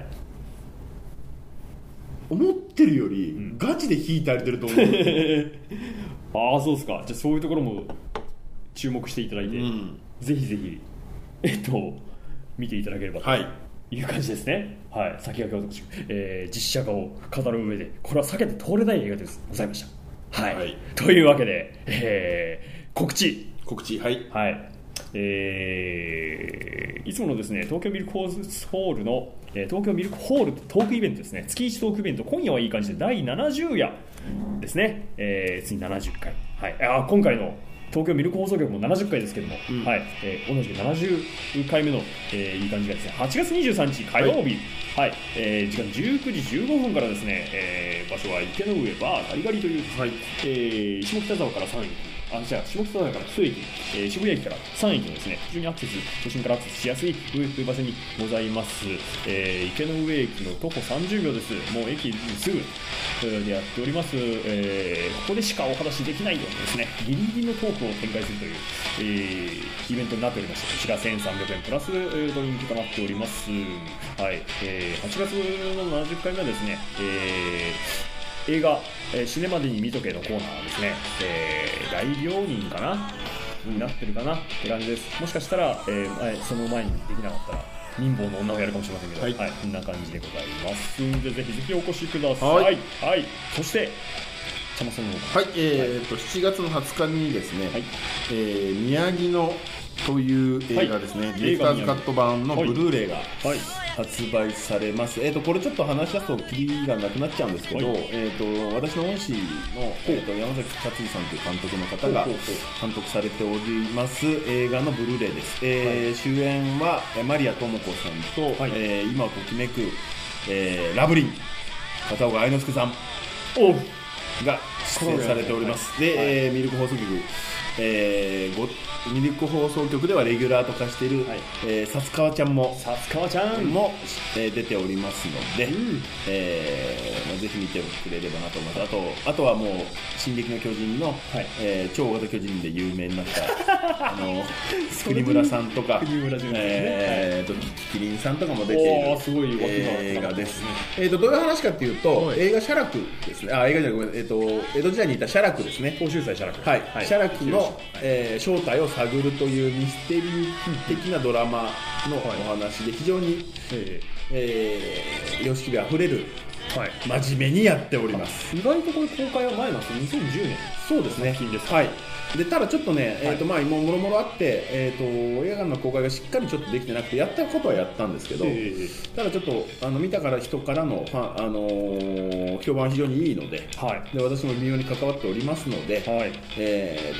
思ってるよりガチで火焚いてると思うああそうですか。じゃあそういうところも注目していただいて、ぜひぜひ見ていただければという感じですね。はい、先駆け男、実写化を語る上でこれは避けて通れない映画でございました。はい、はい、というわけで、告知はい、 はい、いつものですね東京ミルクホールの東京ミルクホールトークイベントですね。月1トークイベント、今夜はいい感じで第70夜ですね。次70回、はい、今回の東京ミルク放送局も70回ですけども、はい、同じく70回目の、いい感じがですね、8月23日火曜日、はい、時間19時15分からですね、場所は池の上バーガリガリという、はい、下北沢から3駅、下北沢から1駅、渋谷駅から3駅のですね、非常に都心からアクセスしやすい場所にございます。池の上駅の徒歩30秒です。もう駅すぐでやっております。ここでしかお話しできないようなですね、ギリギリのトークを展開するという、イベントになっておりまして、こちら1300円プラスドリンクとなっております。はい、8月の70回目はですね、映画、死ねまでに見とけのコーナーですね、大病人かなになってるかなって感じです。もしかしたら、その前にできなかったら貧乏の女をやるかもしれませんけど、はい、こんな感じでございますので、ぜひぜひお越しください。はい、はい、そして茶間さんのはい、7月の20日にですね、はい、宮城のという映画ですね、はい、ディレクターズカット版のブルーレイが発売されます。これちょっと話し出すとキリがなくなっちゃうんですけど、はい、私の恩師の、山崎勝次さんという監督の方が監督されております映画のブルーレイです。はい、主演はマリア智子さんと、はい、今をときめく、ラブリン片岡愛之助さんが出演されております。で、はい、ミルク放送局ミルク放送局ではレギュラーと化している、はい、さつかわちゃんも出ておりますので、ぜひ見てくれればなと思います。あとはもう進撃の巨人の、はい、超大型巨人で有名になった国村さんとかキリンさんとかも出ている映画です。どういう話かというと、はい、映画写楽ですね。映画じゃない、江戸時代にいた写楽ですね。 甲州祭写楽、 はい、写楽の、正体を探るというミステリー的なドラマのお話で、非常に良識あふれる、はい、真面目にやっております。 意外とこれ公開は前なんですよ。2010年。 そうですね。はい。でただちょっとね、もろもろあって、映画館の公開がしっかりちょっとできてなくて、やったことはやったんですけど、ただちょっと見たから人からの、評判は非常にいいので、はい、で私も微妙に関わっておりますので、はい、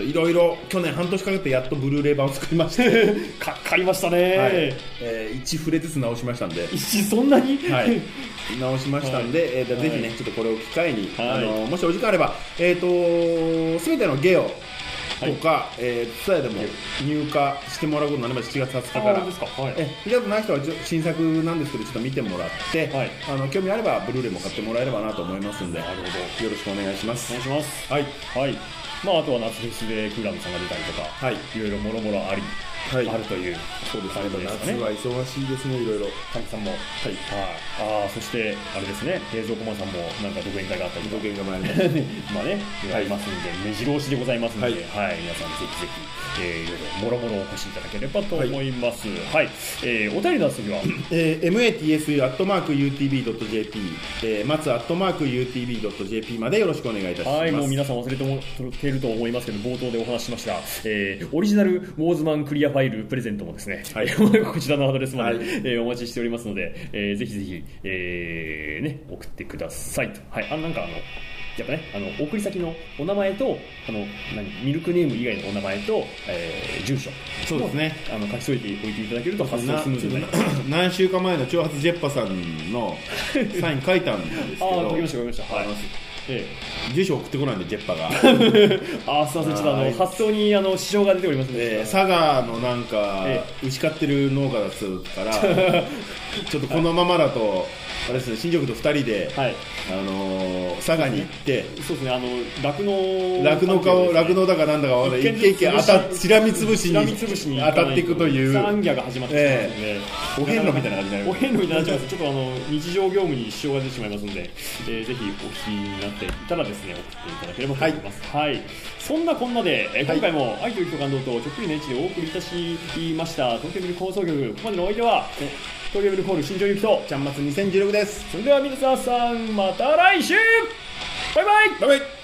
いろいろ去年半年かけてやっとブルーレイ版を作りましてかかりましたね、はい、 1フレずつ直しましたんでそんなに、 はい、直しましたんで、ぜひねちょっとこれを機会に、もしお時間あれば、全てのゲオとか、ツタヤでも入荷してもらうことになります。7月20日から。見たことない人は新作なんですけど、ちょっと見てもらって、はい、興味あればブルーレイも買ってもらえればなと思いますので、よろしくお願いします。 お願いします。はい、はい。あとは夏フェスでクーラムさんが出たりとか、はい、いろいろもろもろあるという。 そうですね。夏は忙しいですね、いろいろ。 神さんも、はい、そしてあれですね、平蔵駒さんもなんか独演会があったりとか、 独演会もありますまあね、ありますんで、目白押しでございますので、はい、皆さんぜひぜひ、いろいろもろもろお越しいただければと思います。はい、お便りの次は matsu@utb.jp、matsu@utb.jp までよろしくお願いいたします。 はい、もう皆さん忘れていると思いますけど、冒頭でお話ししました、オリジナルウォーズマンクリアファイルプレゼントもですね、はい、こちらのアドレスまで、お待ちしておりますので、ぜひぜひ、ね、送ってくださいと。はい、なんかやっぱね、送り先のお名前とミルクネーム以外のお名前と、住所、 そうですね、 書き添えておいていただけると発送スムーズになります。 何週間前の挑発ジェッパさんのサイン書いたんですけど書きました、はい。 住所送ってこないんでジェッパがすいません、ちょっと発想に支障が出ておりますので、 佐賀のなんか、牛飼ってる農家だからちょっとこのままだとあれですね、新庄君と2人で、佐賀に行って、 そうですね、酪農だかなんだか一軒一軒しらみつぶしに当たっていくというサンギャが始まってしまいますので、 お遍路みたいな感じになる。 お遍路みたいになっちゃいます。ちょっと日常業務に支障が出てしまいますので、ぜひお聞きになっていたらですね、送っていただければと思います。はい。そんなこんなで、今回も愛と息と感動とちょっくりの位置でお送りいたしました。東京ビル放送局、ここまでのお相手は東京ビルホール新庄ゆきとちゃんまつ2016です。 それでは皆さん、また来週。バイバイ。 バイバイ。